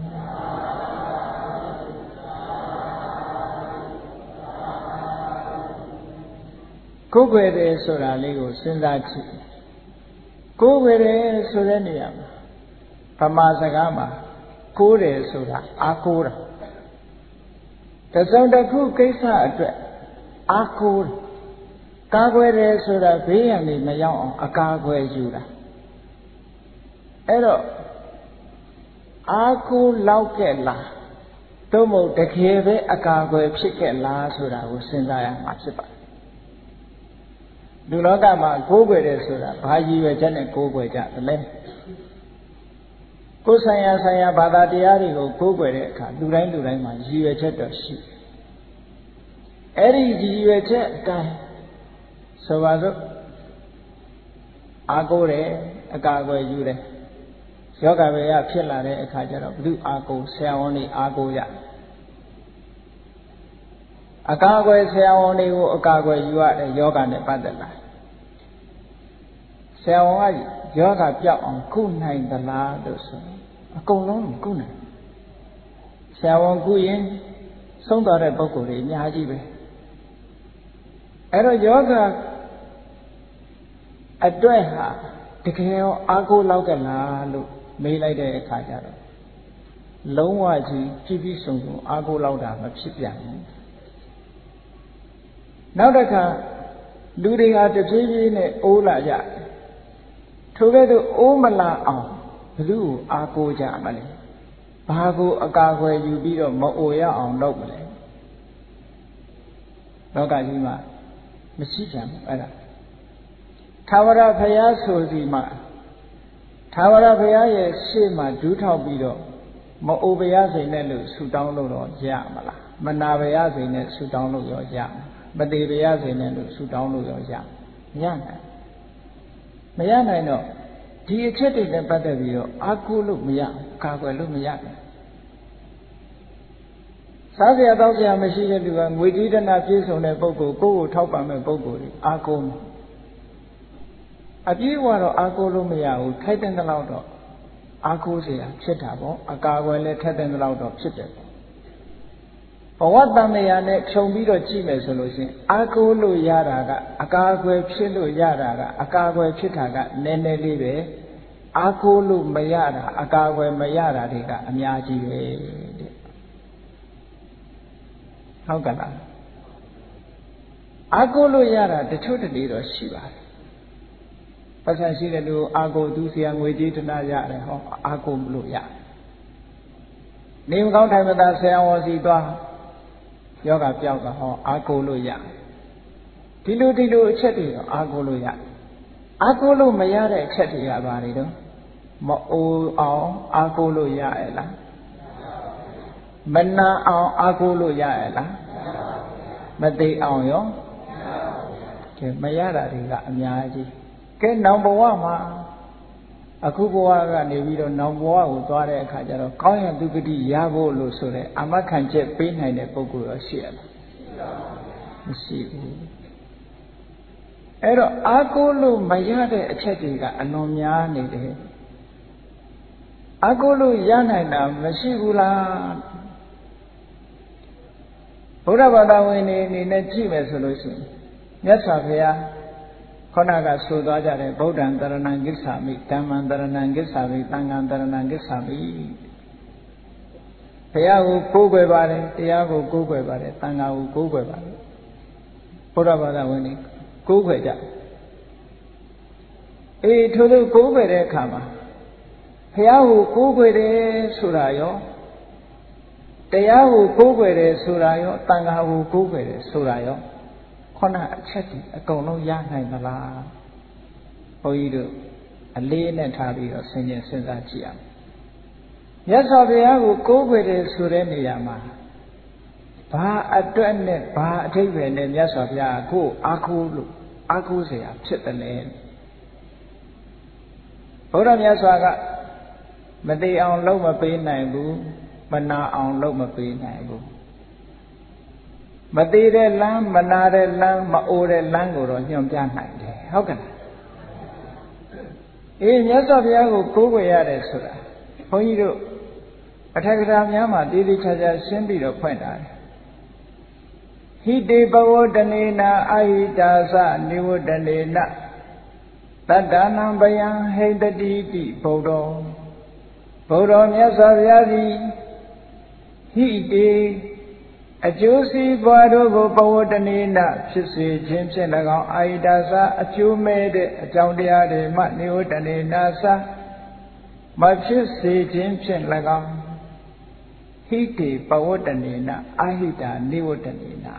ကိုယ်ွယ်တယ်ဆိုတာလေးကိုစဉ်းစားကြည့်ကိုယ်ွယ်တယ်ဆိုတဲ့နေရာမှာဗမာစကားမှာကိုးတယ်ဆိုတာအားကိုးတာတစုံတစ်ခုကိစ္စအတွက်အားကိုးတယ်ကာကွယ်တယ်ဆိုတာဘေးရန်တွေမရောက်အောင်အကာအကွယ်ယူတာအဲ့တော့အားကိုးလောက်ကဲ့လားသို့မဟုတ်တကယ်ပဲအကာအကွယ်ဖြစ်ခဲ့လားဆိုတာကိုစဉ်းစားရမှာဖြစ်ပါတယ်လူလောကမှာကိုးကွယ်တယ်ဆိုတာဘာရည်ရွယ်ချက်နဲ့ကိုးကွယ်ကြသလဲကိုယ်ဆိုင်ရာဆိုင်ရာဘာသာတရားတွေကိုကိုးကွယ်တဲ့အခါလူတိုင်းလူတိုင်းမှာရည်ရွယ်ချက်တော့ရှိအဲ့ဒီရည်ရွယ်ချက်အတိုင်းဆိုပါစို့အာကိုးတယ်အကာအကွယ်ယူတယ်ယောဂဝေယဖြစ်လာတဲ့အခါကျတော့ဘု து အာကိုဆရာဝန်တွေအာကိုရအကာအကွယ်ဆရာဝန်တွေကိုအကာအကွယ်ယူရတယ်ယောဂနဲ့ပတ်သက်လာဆရာဝန်ကယောဂပြောက်အောင်ကုနိုင်သလားလို့ဆိုအကုန်လုံးမကုနိုင်ဆရာဝန်ကုရင်ဆုံးသွားတဲ့ပုဂ္ဂိုလ်တွေအများကြီးပဲအဲ့တော့ယောဂအတွက်ဟာတကယ်ရောအားကိုးလောက်ကလားလို့မေးလိုက်တဲ့အခါကျတော့လုံးဝကြီးကြည်ပြီးဆုံးဆုံးအားကိုးလောက်တာမဖြစ်ပြန်ဘူးနောက်တစ်ခါလူတွေဟာတပြေးပြေးနဲ့အိုးလာကြထိုကဲ့သို့အိုးမလာအောင်ဘယ်သူ့ကိုအားကိုးကြမလဲဘာကိုအကာအကွယ်ယူပြီးတော့မအိုရအောင်လုပ်မလဲလောကကြီးမှာမရှိကြဘူးအဲ့ဒါသာဝရဘုရားဆိုစီမှာသာဝရဘုရားရဲ့ရှေ့မှာဒူးထောက်ပြီးတော့မအိုဘုရားစိန်နဲ့လို့ဆူတောင်းလို့တော့ရမလားမနာဘုရားစိန်နဲ့ဆူတောင်းလို့ရောရမသေးဘုရားစိန်နဲ့လို့ဆူတောင်းလို့ရောရမရနိုင်မရနိုင်တော့ဒီအချက်တွေနဲ့ပတ်သက်ပြီးတော့အာကိုလို့မရကာကွယ်လို့မရဘူးစားစရာတောက်စရာမရှိတဲ့လူကငွေကြေးဒနာပြည့်စုံတဲ့ပုဂ္ဂိုလ်ကိုယ့်ကိုထောက်ပံ့မဲ့ပုဂ္ဂိုလ်တွေအာကိုမယ်အပြည့်အဝတော့အာကိုလို့မရဘူးထိုက်တဲ့လောက်တော့အာကိုเสียဖြစ်တာပေါ့အကာအကွယ်လည်းထက်တဲ့လောက်တော့ဖြစ်တယ်ပေါ့ဘဝတန်မြာနဲ့ခြုံပြီးတော့ကြည့်မယ်ဆိုလို့ရှိရင်အာကိုလို့ရတာကအကာအကွယ်ဖြစ်လို့ရတာကအကာအကွယ်ဖြစ်တာကနည်းနည်းလေးပဲအာကိုလို့မရတာအကာအကွယ်မရတာတွေကအများကြီးပဲတဲ့ဟုတ်ကလားအာကိုလို့ရတာတချို့တလေတော့ရှိပါတယ်ပတ်စံရှိတဲ့လူအာကိုသူဆရာငွေကြေးတနာရတယ်ဟောအာကိုလို့ရနေမကောင်းထိုင်မသာဆရာဝန်စီသွားယောဂပြောက်တာဟောအာကိုလို့ရဒီလိုဒီလိုအချက်တွေတော့အာကိုလို့ရအာကိုလို့မရတဲ့အချက်တွေကဘာတွေတော့မအိုအောင်အာကိုလို့ရရဲ့လားမနာအောင်အာကိုလို့ရရဲ့လားမသိအောင်ရောကဲမရတာတွေကအများကြီးကဲနောင်ဘဝမှာအခုဘဝကနေပြီးတော့နောင်ဘဝကိုသွားတဲ့အခါကျတော့ကောင်းရန်သူဂတိရဖို့လို့ဆိုတဲ့အာမခံချက်ပေးနိုင်တဲ့ပုဂ္ဂိုလ်ရောရှိရလားမရှိဘူးအဲ့တော့အာကိုလို့မရတဲ့အချက်တွေကအလွန်များနေတယ်အာကိုလို့ရနိုင်တာမရှိဘူးလားဘုရားဘာသာဝင်တွေအနေနဲ့ကြည့်မယ်ဆိုလို့ရှိရင်မြတ်စွာဘုရားခေါဏကဆိုသွားကြတယ်ဗုဒ္ဓံတရဏံကိစ္ဆာမိဓမ္မံတရဏံကိစ္ဆာမိသံဃံတရဏံကိစ္ဆာမိဘုရားကိုကိုးကွယ်ပါတယ်တရားကိုကိုးကွယ်ပါတယ်သံဃာကိုကိုးကွယ်ပါတယ်ဘုရားဘာသာဝင်တွေကိုးကွယ်ကြအေးထို့သောကိုးကွယ်တဲ့အခါမှာဘုရားကိုကိုးကွယ်တယ်ဆိုတာရောတရားကိုကိုးကွယ်တယ်ဆိုတာရောသံဃာကိုကိုးကွယ်တယ်ဆိုတာရောခုနအချက်ဒီအကုန်လုံးရနိုင်မလားဘုန်းကြီးတို့အလေးနဲ့ထားပြီးတော့ဆင်ခြင်စဉ်းစားကြည့်အောင်မြတ်စွာဘုရားကိုကိုးကွယ်တယ်ဆိုတဲ့နေရာမှာဘာအတွက်နဲ့ဘာအထိပ္ပယ်နဲ့မြတ်စွာဘုရားကိုအားကိုးလို့အားကိုးเสียဖြစ်တယ်လေဘုရားမြတ်စွာကမသိအောင်လုံးမပေးနိုင်ဘူးမနာအောင်လုံးမပေးနိုင်ဘူးမသေးတဲ့လမ်းမနာတဲ့လမ်းမအိုတဲ့လမ်းကိုတော့ညွှန်ပြနိုင်တယ်ဟုတ်ကဲ့အေးမြတ်စွာဘုရားကိုကိုးကွယ်ရတယ်ဆိုတာဘုန်းကြီးတို့အထက်ကရာများမှာတည်တည်ချာချာရှင်းပြီးတော့ဖွင့်ထားတယ်ဟိတေဘဝတနေနာအာဟိတာသနိဝတနေနတတ္တနံဘယံဟိတတိတိဘုဒ္ဓောဘုဒ္ဓောမြတ်စွာဘုရားသည်ဟိတေအကျိုးစီးပွားတို့ကိုဘဝတနေနဖြစ်စေခြင်းဖြင့်၎င်းအာဟိတာသအကျိုးမဲ့တဲ့အကြောင်းတရားတွေမှနိဝတနေနာသမဖြစ်စေခြင်းဖြင့်၎င်းဟိတေဘဝတနေနအာဟိတာနိဝတနေန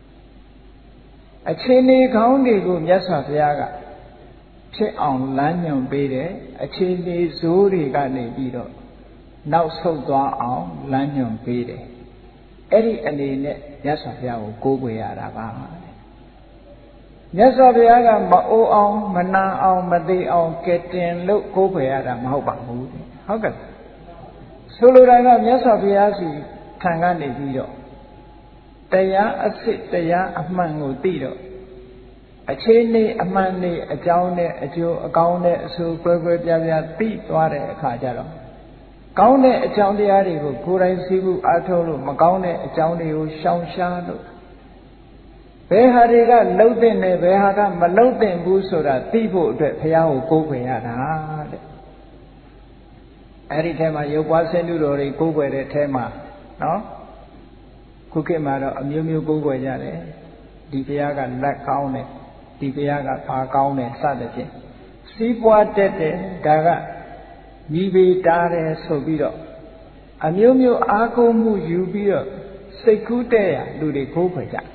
အခြေအနေကောင်းတွေကိုမြတ်စွာဘုရားကဖြစ်အောင်လမ်းညွှန်ပေးတယ်အခြေအနေဆိုးတွေကနေပြီးတော့နောက်ဆုတ်သွားအောင်လမ်းညွှန်ပေးတယ်အဲ့ဒီအနေနဲ့မြတ်စွာဘုရားကိုကိုးကွယ်ရတာပါမြတ်စွာဘုရားကမအိုအောင်မနာအောင်မသေးအောင်ကဲတင်လို့ကိုးကွယ်ရတာမဟုတ်ပါဘူးဟုတ်ကဲ့ဆိုလိုတာကမြတ်စွာဘုရားစီခံကနေပြီးတော့တရားအစ်စ်တရားအမှန်ကိုသိတော့အခြေအနေအမှန်နဲ့အကြောင်းနဲ့အကျိုးအကောင်းနဲ့အဆိုးကွဲကွဲပြားပြားသိသွားတဲ့အခါကျတော့ကောင်းတဲ့အကြောင်းတရားတွေကိုကိုယ်တိုင်သိဖို့အားထုတ်လို့မကောင်းတဲ့အကြောင်းတွေကိုရှောင်ရှားလို့ဘယ်ဟာတွေကလှုပ်တဲ့နဲ့ဘယ်ဟာကမလှုပ်တဲ့ဘူးဆိုတာသိဖို့အတွက်ဘုရားကိုကိုးကွယ်ရတာတဲ့အဲ့ဒီထဲမှာရုပ်ပွားဆင်းတုတော်တွေကိုးကွယ်တဲ့ထဲမှာနော်ခုခေတ်မှာတော့အမျိုးမျိုးကိုးကွယ်ကြတယ်ဒီဘုရားကလက်ကောင်းတယ်ဒီဘုရားကပါကောင်းတယ်စသဖြင့်စီးပွားတက်တယ်ဒါကမိဘတားတယ်ဆိုပြီးတော့အမျိုးမျိုးအားကိုးမှုယူပြီးတော့စိတ်ကူးတဲ့ရလူတွေကိုးကွယ်ကြ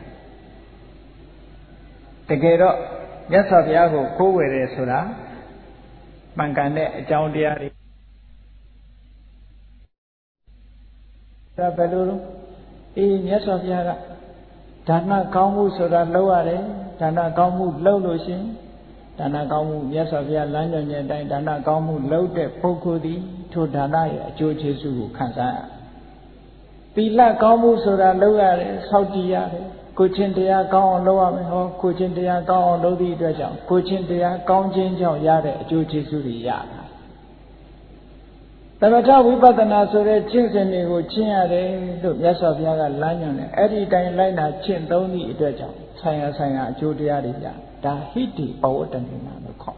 တကယ်တော့မြတ်စွာဘုရားကိုကိုးကွယ်တယ်ဆိုတာမှန်ကန်တဲ့အကြောင်းတရားတွေဒါဘယ်လိုလဲအေးမြတ်စွာဘုရားကဒါနကောင်းမှုဆိုတာလုပ်ရတယ်ဒါနကောင်းမှုလုပ်လို့ရှင်ဒါနကောင်းမှုမြတ်စွာဘုရားလမ်းညွှန်တဲ့အတိုင်းဒါနကောင်းမှုလုပ်တဲ့ပုဂ္ဂိုလ်သည်ထိုဒါနရဲ့အကျိုးကျေးဇူးကိုခံစားရသီလကောင်းမှုဆိုတာလုပ်ရတယ်စောင့်ကြည့်ရတယ်ကိုချင်းတရားကောင်းအောင်လုပ်ရမယ်ဟောကိုချင်းတရားကောင်းအောင်လုပ်သည့်အတွက်ကြောင့်ကိုချင်းတရားကောင်းခြင်းကြောင့်ရတဲ့အကျိုးကျေးဇူးတွေရတာသမထဝိပဿနာဆိုတဲ့ကျင့်စဉ်တွေကိုကျင့်ရတယ်လို့မြတ်စွာဘုရားကလမ်းညွှန်တယ်အဲ့ဒီတိုင်းလိုက်နာကျင့်သုံးသည့်အတွက်ကြောင့်ဆိုင်ရာဆိုင်ရာအကျိုးတရားတွေရဒါဟိတိပဝတ္တနိနာလို့ခေါ်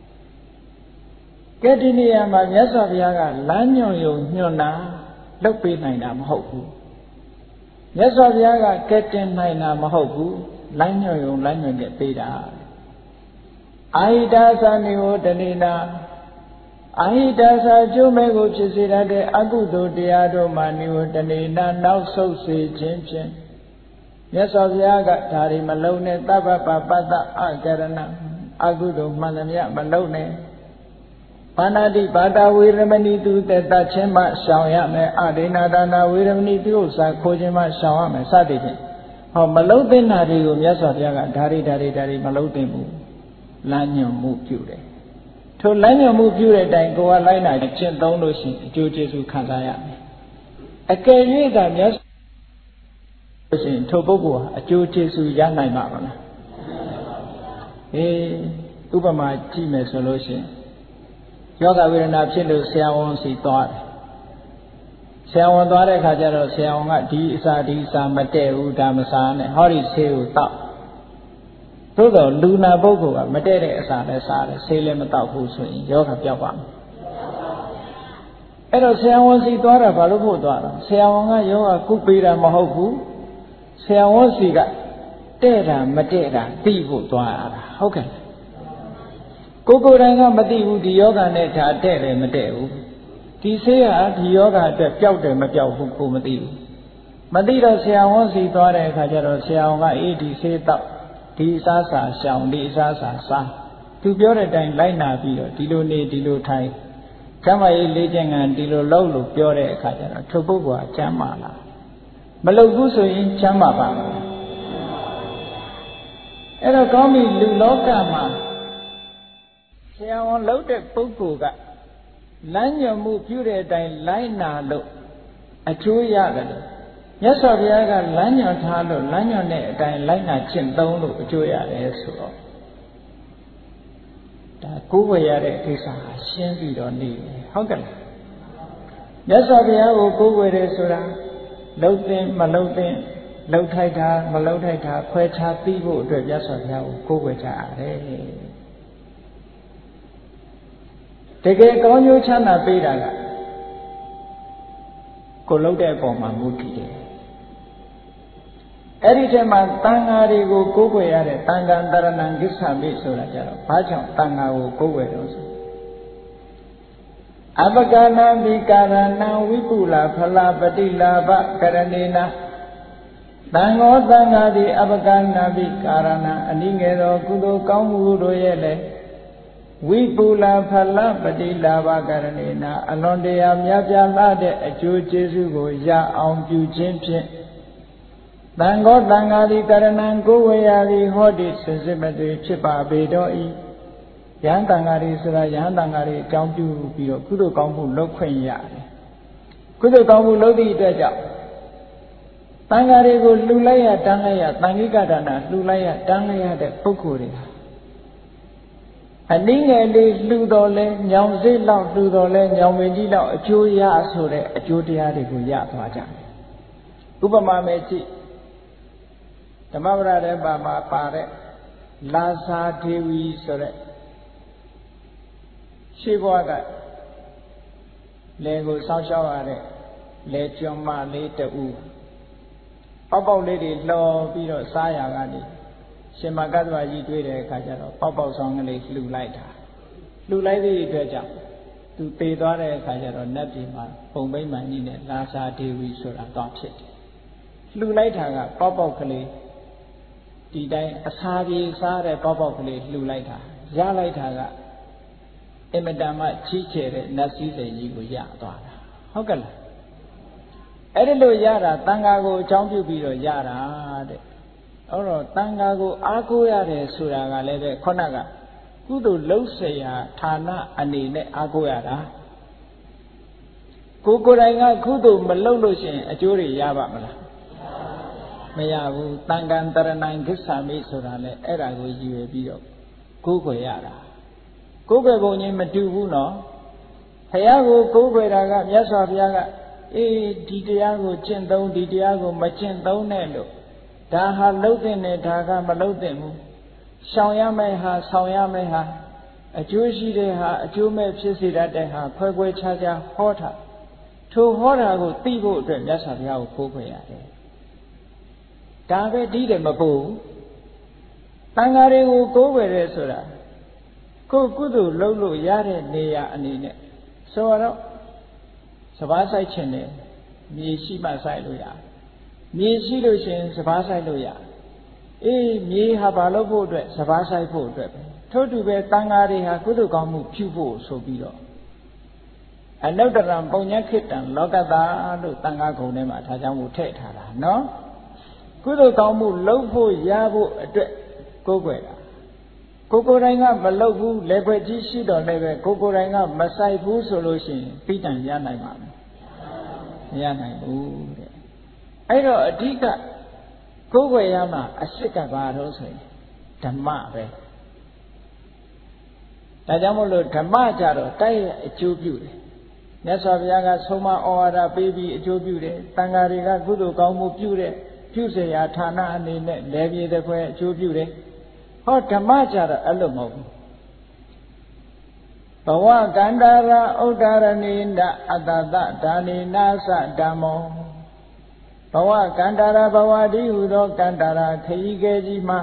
တယ်ကဲဒီနေရာမှာမြတ်စွာဘုရားကလမ်းညွှန်ယုံညွှန်တာလုပ်ပေးနိုင်တာမဟုတ်ဘူးမြတ်စွာဘုရားကကဲတင်နိုင်တာမဟုတ်ဘူးလမ်းညွှန်ယုံလမ်းညွှန်ချက်ပေးတာအာဟိတာသနိဝတနိနာအာဟိတာစာကျိုးမဲ့ကိုဖြစ်စေတတ်တဲ့အကုသိုလ်တရားတို့မှနိဝတနိနာနောက်ဆုတ်စေခြင်းဖြင့်မြတ်စွာဘုရားကဒါတွေမလုံးနဲ့သဗ္ဗပပတ္တအကရဏအကုသိုလ်မှန်သမျှမလုံးနဲ့ဘာနာတိဘာတာဝေရမဏိသူတက်တချင်းမှရှောင်ရမယ်အဒိနာဒါနာဝေရမဏိသူဥစ္စာခိုးခြင်းမှရှောင်ရမယ်စသည်ဖြင့်ဟောမလုံးတဲ့နာတွေကိုမြတ်စွာဘုရားကဒါတွေဒါတွေဒါတွေမလုံးတဲ့ဘူးလမ်းညွှန်မှုပြုတယ်ထိုလမ်းညွှန်မှုပြုတဲ့အတိုင်းကိုယ်ကလိုက်နာကျင့်သုံးလို့ရှိရင်အကျိုးကျေးဇူးခံစားရမယ်အကယ်၍သာမြတ်လို့ရှိရင်ထိုပုဂ္ဂိုလ်ဟာအကျိုးကျေးဇူးရနိုင်မှာမလားအေးဥပမာကြည့်မယ်ဆိုလို့ရှိရင်ယောဂဝေဒနာဖြစ်လို့ဆရာဝန်စီသွားတယ်ဆရာဝန်သွားတဲ့အခါကျတော့ဆရာဝန်ကဒီအစာဒီအစာမတည့်ဘူးဒါမစားနဲ့ဟောဒီဆေးကိုတောက်သို့တော့လူနာပုဂ္ဂိုလ်ကမတည့်တဲ့အစာလည်းစားတယ်ဆေးလည်းမတောက်ဘူးဆိုရင်ယောဂပြောက်ပါမယ်အဲ့တော့ဆရာဝန်စီသွားတာဘာလို့ဖို့သွားတာဆရာဝန်ကယောဂကုပေးတာမဟုတ်ဘူးဆရာဝန်စီကတဲ့တာမတဲ့တာသိဖို့သွားရတာဟုတ်ကဲ့ကိုကိုယ်တိုင်ကမသိဘူးဒီယောဂနဲ့ဒါတဲ့တယ်မတဲ့ဘူးဒီဆေးဟာဒီယောဂအတွက်ပျောက်တယ်မပျောက်ဘူးကိုမသိဘူးမသိတော့ဆရာဝန်စီသွားတဲ့အခါကျတော့ဆရာဝန်ကအေးဒီဆေးတောက်ဒီအစားစာရှောင်ဒီအစားစာစားသူပြောတဲ့အတိုင်းလိုက်နာပြီးတော့ဒီလိုနေဒီလိုထိုင်ကျမ်းမာရေးလေ့ကျင့်ခန်းဒီလိုလုပ်လို့ပြောတဲ့အခါကျတော့ထိုပုဂ္ဂိုလ်ကကျမ်းမာလားမလုပ်ဘူးဆိုရင်ကျမ်းမာပါမလားအဲ့တော့ကောင်းပြီလူလောကမှာဆရာဝန်လုပ်တဲ့ပုဂ္ဂိုလ်ကလမ်းညွှန်မှုပြုတဲ့အတိုင်းလိုက်နာလို့အကျိုးရတယ်လို့မြတ်စွာဘုရားကလမ်းညွှန်ထားလို့လမ်းညွှန်တဲ့အတိုင်းလိုက်နာကျင့်သုံးလို့အကျိုးရတယ်ဆိုတော့ဒါကိုးဝယ်ရတဲ့ကိစ္စဟာရှင်းပြီးတော့နေတယ်ဟုတ်ကဲ့လားမြတ်စွာဘုရားကိုကိုးဝယ်တယ်ဆိုတာလှုပ်သိမလှုပ်သိလှုပ်ထိုက်တာမလှုပ်ထိုက်တာခွဲခြားသိဖို့အတွက်မြတ်စွာဘုရားကိုကိုးဝယ်ကြရတယ်တကယ်ကောင်းကျိုးချမ်းသာပေးတာကကိုလှုပ်တဲ့အပေါ်မှာမူတည်တယ်အဲ့ဒီထဲမှာတန်ဃာတွေကိုကိုးကွယ်ရတဲ့တန်ဃာတရဏံကိစ္ဆမိဆိုတာကြတော့ဘာကြောင့်တန်ဃာကိုကိုးကွယ်တော့ဆိုအပကနာပိကာရဏံဝိပုလဖလပတိလာဘကရဏေနတန်ဃောတန်ဃာသည်အပကနာပိကာရဏံအနည်းငယ်သောကုသိုလ်ကောင်းမှုတို့ရဲ့လည်းဝိပုလဖလပတိလာဘကရဏေနအလွန်တရာများပြားလာတဲ့အကျိုးကျေးဇူးကိုရအောင်ပြုခြင်းဖြင့်တန်ဃောတန်ဃာသည်ကရဏံကိုဝေယသည်ဟောတိစစ်စစ်မသွေဖြစ်ပါပေတော့၏ယဟန်တန်ဃာတွေဆိုတာယဟန်တန်ဃာတွေအကြောင်းပြုပြီးတော့ကုသိုလ်ကောင်းမှုလုပ်ခွင့်ရတယ်ကုသိုလ်ကောင်းမှုလုပ်သည့်အတွက်ကြောင့်တန်ဃာတွေကိုလှူလိုက်ရတန်းလိုက်ရတန်ခိကဒါနလှူလိုက်ရတန်းလိုက်ရတဲ့ပုဂ္ဂိုလ်တွေဟာအနည်းငယ်လေးလှူတော်လဲညောင်စိတ်လောက်လှူတော်လဲညောင်ပင်ကြီးလောက်အကျိုးရဆိုတဲ့အကျိုးတရားတွေကိုရသွားကြတယ်ဥပမာမဲ့ကြည့်ဓမ္မပဒတဲ့ပါမှာပါတဲ့လာစာဒေဝီဆိုတဲ့ရှေးဘဝကလေကိုစောင့်ရှောက်ရတဲ့လေကျွမ်းမလေးတူပေါက်ပေါက်လေးတွေလှော်ပြီးတော့စားရကနေရှင်မကတ္တဝကြီးတွေ့တဲ့အခါကျတော့ပေါက်ပေါက်ဆောင်ကလေးလှူလိုက်တာလှူလိုက်တဲ့အတွက်ကြောင့်သူပေသွားတဲ့အခါကျတော့နတ်ပြည်မှာပုံမိမ့်မှန်ကြီးနဲ့လာစာဒေဝီဆိုတာတော့ဖြစ်တယ်လှူလိုက်တာကပေါက်ပေါက်ကလေးဒီတိုင်းအစာပြေစားတဲ့ပေါက်ပေါက်ကလေးလှူလိုက်တာရလိုက်တာကအင်မတန်မှကြီးကျယ်တဲ့နတ်စည်းစိမ်ကြီးကိုရသွားတာဟုတ်ကဲ့လားအဲ့ဒီလိုရတာတန်ဃာကိုအကြောင်းပြုပြီးတော့ရတာတဲ့အဲ့တော့တန်ဃာကိုအားကိုးရတယ်ဆိုတာကလည်းပဲခုနကကုသိုလ်လုပ်เสียဌာနအနေနဲ့အားကိုးရတာကိုကိုယ်တိုင်ကကုသိုလ်မလုပ်လို့ရှိရင်အကျိုးတွေရပါမလားမရဘူးတန်ခံတရဏံဂစ္ဆာမိဆိုတာလေအဲ့ဒါကိုရည်ရွယ်ပြီးတော့ကိုးကွယ်ရတာကိုးကွယ်ပုံချင်းမတူဘူးနော်ဘုရားကိုကိုးကွယ်တာကမြတ်စွာဘုရားကအေးဒီတရားကိုကျင့်သုံးဒီတရားကိုမကျင့်သုံးနဲ့လို့ဒါဟာလှုပ်တဲ့နဲ့ဒါကမလှုပ်တဲ့ဘူးရှောင်ရမယ့်ဟာဆောင်ရမယ့်ဟာအကျိုးရှိတဲ့ဟာအကျိုးမဲ့ဖြစ်စေတတ်တဲ့ဟာခွဲခွဲခြားခြားဟောတာထိုဟောတာကိုသိဖို့အတွက်မြတ်စွာဘုရားကိုကိုးကွယ်ရတယ်ဒါပဲဒီတယ်မပို့တန်ဃာတွေကိုကိုးကွယ်ရဲဆိုတာကိုယ်ကုသိုလ်လုပ်လို့ရတဲ့နေရာအနေနဲ့ဆိုတော့စပားဆိုင်ခြင်းနဲ့မြေရှိမှဆိုင်လို့ရမြေရှိလို့ရှင်စပားဆိုင်လို့ရအေးမြေဟာဘာလို့ဖို့အတွက်စပားဆိုင်ဖို့အတွက်ပဲထို့တူပဲတန်ဃာတွေဟာကုသိုလ်ကောင်းမှုပြုဖို့ဆိုပြီးတော့အနုတ္တရံပုံညခိတံလောကတာလို့တန်ဃာဂုဏ်ထဲမှာဒါကြောင့်မို့ထည့်ထားတာနော်ကုသိုလ်ကောင်းမှုလုပ်ဖို့ရဖို့အတွက်ကိုးကွယ်တာကိုကိုယ်တိုင်ကမလုပ်ဘူးလက်ွက်ကြီးရှိတော်လည်းပဲကိုကိုယ်တိုင်ကမဆိုင်ဘူးဆိုလို့ရှိရင်ပြီးတန်ရနိုင်ပါမယ်မရနိုင်ဘူးတဲ့အဲ့တော့အဓိကကိုးကွယ်ရမှာအစ်စ်ကဘာလို့ဆိုရင်ဓမ္မပဲဒါကြောင့်မို့လို့ဓမ္မကြတော့တိုက်ရအကျိုးပြုတယ်မြတ်စွာဘုရားကဆုံးမဩဝါဒပေးပြီးအကျိုးပြုတယ်တန်ဃာတွေကကုသိုလ်ကောင်းမှုပြုတဲ့ပြုเสียဌာနအနေနဲ့လဲပြေတဲ့ခွဲအကျိုးပြုတယ်ဟောဓမ္မကြတော့အဲ့လိုမဟုတ်ဘူးဘဝကန္တာရဥဒ္ဒရဏိနအတ္တတဒါနိနာသဓမ္မောဘဝကန္တာရဘဝတိဟုသောကန္တာရခရီးကဲကြီးမှာ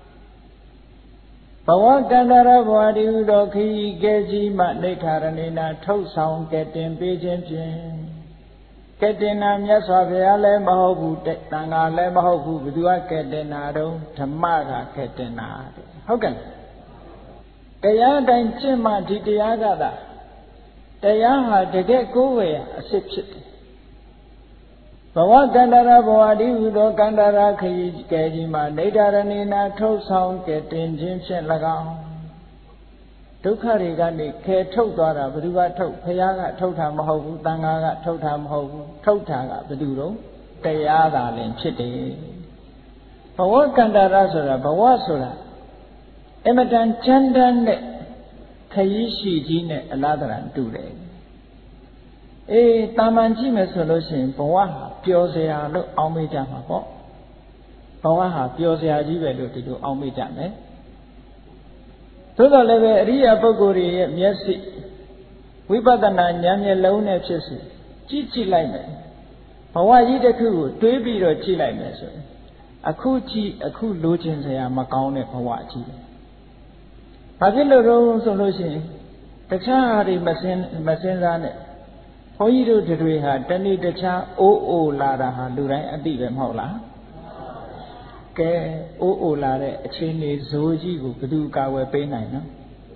ဘဝကန္တာရဘဝတိဟုသောခရီးကဲကြီးမှာနေထာရဏိနာထုတ်ဆောင်ကဲ့တင်ပေးခြင်းဖြင့်ကဲ့တင်နာမြတ်စွာဘုရားလည်းမဟုတ်ဘူးတန်ခါလည်းမဟုတ်ဘူးဘယ်သူကကဲ့တင်နာတော့ဓမ္မကကဲ့တင်နာတဲ့ဟုတ်ကဲ့တရားတိုင်းကျင့်မှဒီတရားကသာတရားဟာတကယ်ကိုယ်ဝယ်အစစ်ဖြစ်တယ်ဘဝကန္တရာဘဝတိဟုသောကန္တရာခရီးကဲကြီးမှာနေဒါရဏိနာထုတ်ဆောင်ကဲ့တင်ခြင်းဖြင့်၎င်းဒုက္ခတွေကနေခဲထုတ်သွားတာဘယ်သူကထုတ်ဘုရားကထုတ်တာမဟုတ်ဘူးတန်ခါကထုတ်တာမဟုတ်ဘူးထုတ်တာကဘယ်သူတော့တရားသာလင်ဖြစ်တယ်ဘဝကန္တရာဆိုတာဘဝဆိုတာအမတန်ချမ်းတမ်းတဲ့ခရီးရှိကြီးနဲ့အလားတရတူတယ်အေးတာမန်ကြည့်မယ်ဆိုလို့ရှိရင်ဘဝဟာပျော်စရာလို့အောင်းမေးကြမှာပေါ့ဘဝဟာပျော်စရာကြီးပဲလို့ဒီလိုအောင်းမေးကြမယ်သို့တော်လည်းပဲအရိယာပုဂ္ဂိုလ်တွေရဲ့မျက်စိဝိပဿနာဉာဏ်မျက်လုံးနဲ့ဖြစ်စီကြည့်ကြည့်လိုက်မယ်ဘဝကြီးတစ်ခုကိုတွေးပြီးတော့ကြည့်လိုက်မယ်ဆိုရင်အခုကြည့်အခုလိုချင်စရာမကောင်းတဲ့ဘဝကြီးပဲဘာဖြစ်လို့တော့ဆိုလို့ရှိရင်တခြားဟာတွေမစင်မစင်စားနဲ့ဘုန်းကြီးတို့တွေဟာတနေ့တခြားအိုးအိုလာတာဟာလူတိုင်းအသိပဲမဟုတ်လားကဲအိုးအိုလာတဲ့အခြေအနေဇိုးကြီးကိုဘယ်သူကာဝယ်ပေးနိုင်နော်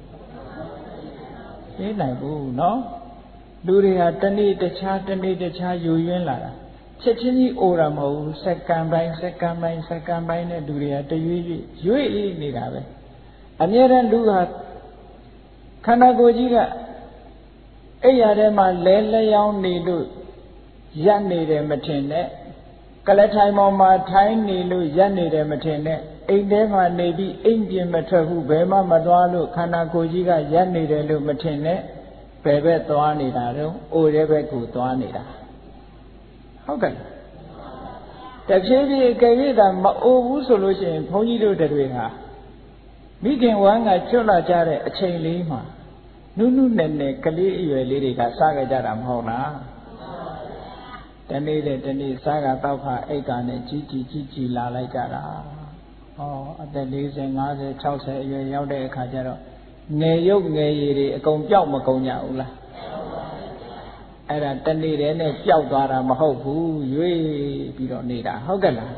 ပေးနိုင်ဘူးနော်လူတွေဟာတနေ့တခြားတနေ့တခြားယူရင်းလာတာချက်ချင်းကြီးအိုတာမဟုတ်ဘူးစက္ကန့်ပိုင်းစက္ကန့်ပိုင်းစက္ကန့်ပိုင်းနဲ့လူတွေကတရွေ့ရွေ့ရွေ့နေတာပဲအမြဲတမ်းလူဟာခန္ဓာကိုယ်ကြီးကအဲ့ရထဲမှာလဲလျောင်းနေလို့ရပ်နေတယ်မထင်နဲ့ကလထိုင်ပေါ်မှာထိုင်နေလို့ရပ်နေတယ်မထင်နဲ့အိမ်ထဲမှာနေပြီးအိမ်ပြင်မထွက်ဘူးဘယ်မှမသွားလို့ခန္ဓာကိုယ်ကြီးကရပ်နေတယ်လို့မထင်နဲ့ဘယ်ဘက်သွားနေတာတော့အိုတဲ့ဘက်ကိုသွားနေတာဟုတ်ကဲ့တဖြည်းဖြည်းကြည့်ရတာမအိုဘူးဆိုလို့ရှိရင်ဘုန်းကြီးတို့တွေဟာမိခင်ဝမ်းကကျွတ်လာကြတဲ့အချိန်လေးမှာနုနုနဲ့နဲ့ကလေးအရွယ်လေးတွေကစားကြကြတာမဟုတ်လားတနေ့တဲ့တနေ့စားကတောက်ခါအိတ်ကနဲ့ကြီးကြီးကြီးကြီးလာလိုက်ကြတာဩအသက်၄၀ ၅၀ ၆၀အရွယ်ရောက်တဲ့အခါကျတော့ငယ်ရုပ်ငယ်ရည်တွေအကုန်ပြောက်မကုန်ကြဘူးလားအဲ့ဒါတနေ့တည်းနဲ့ပျောက်သွားတာမဟုတ်ဘူးရွေ့ပြီးတော့နေတာဟုတ်ကဲ့လား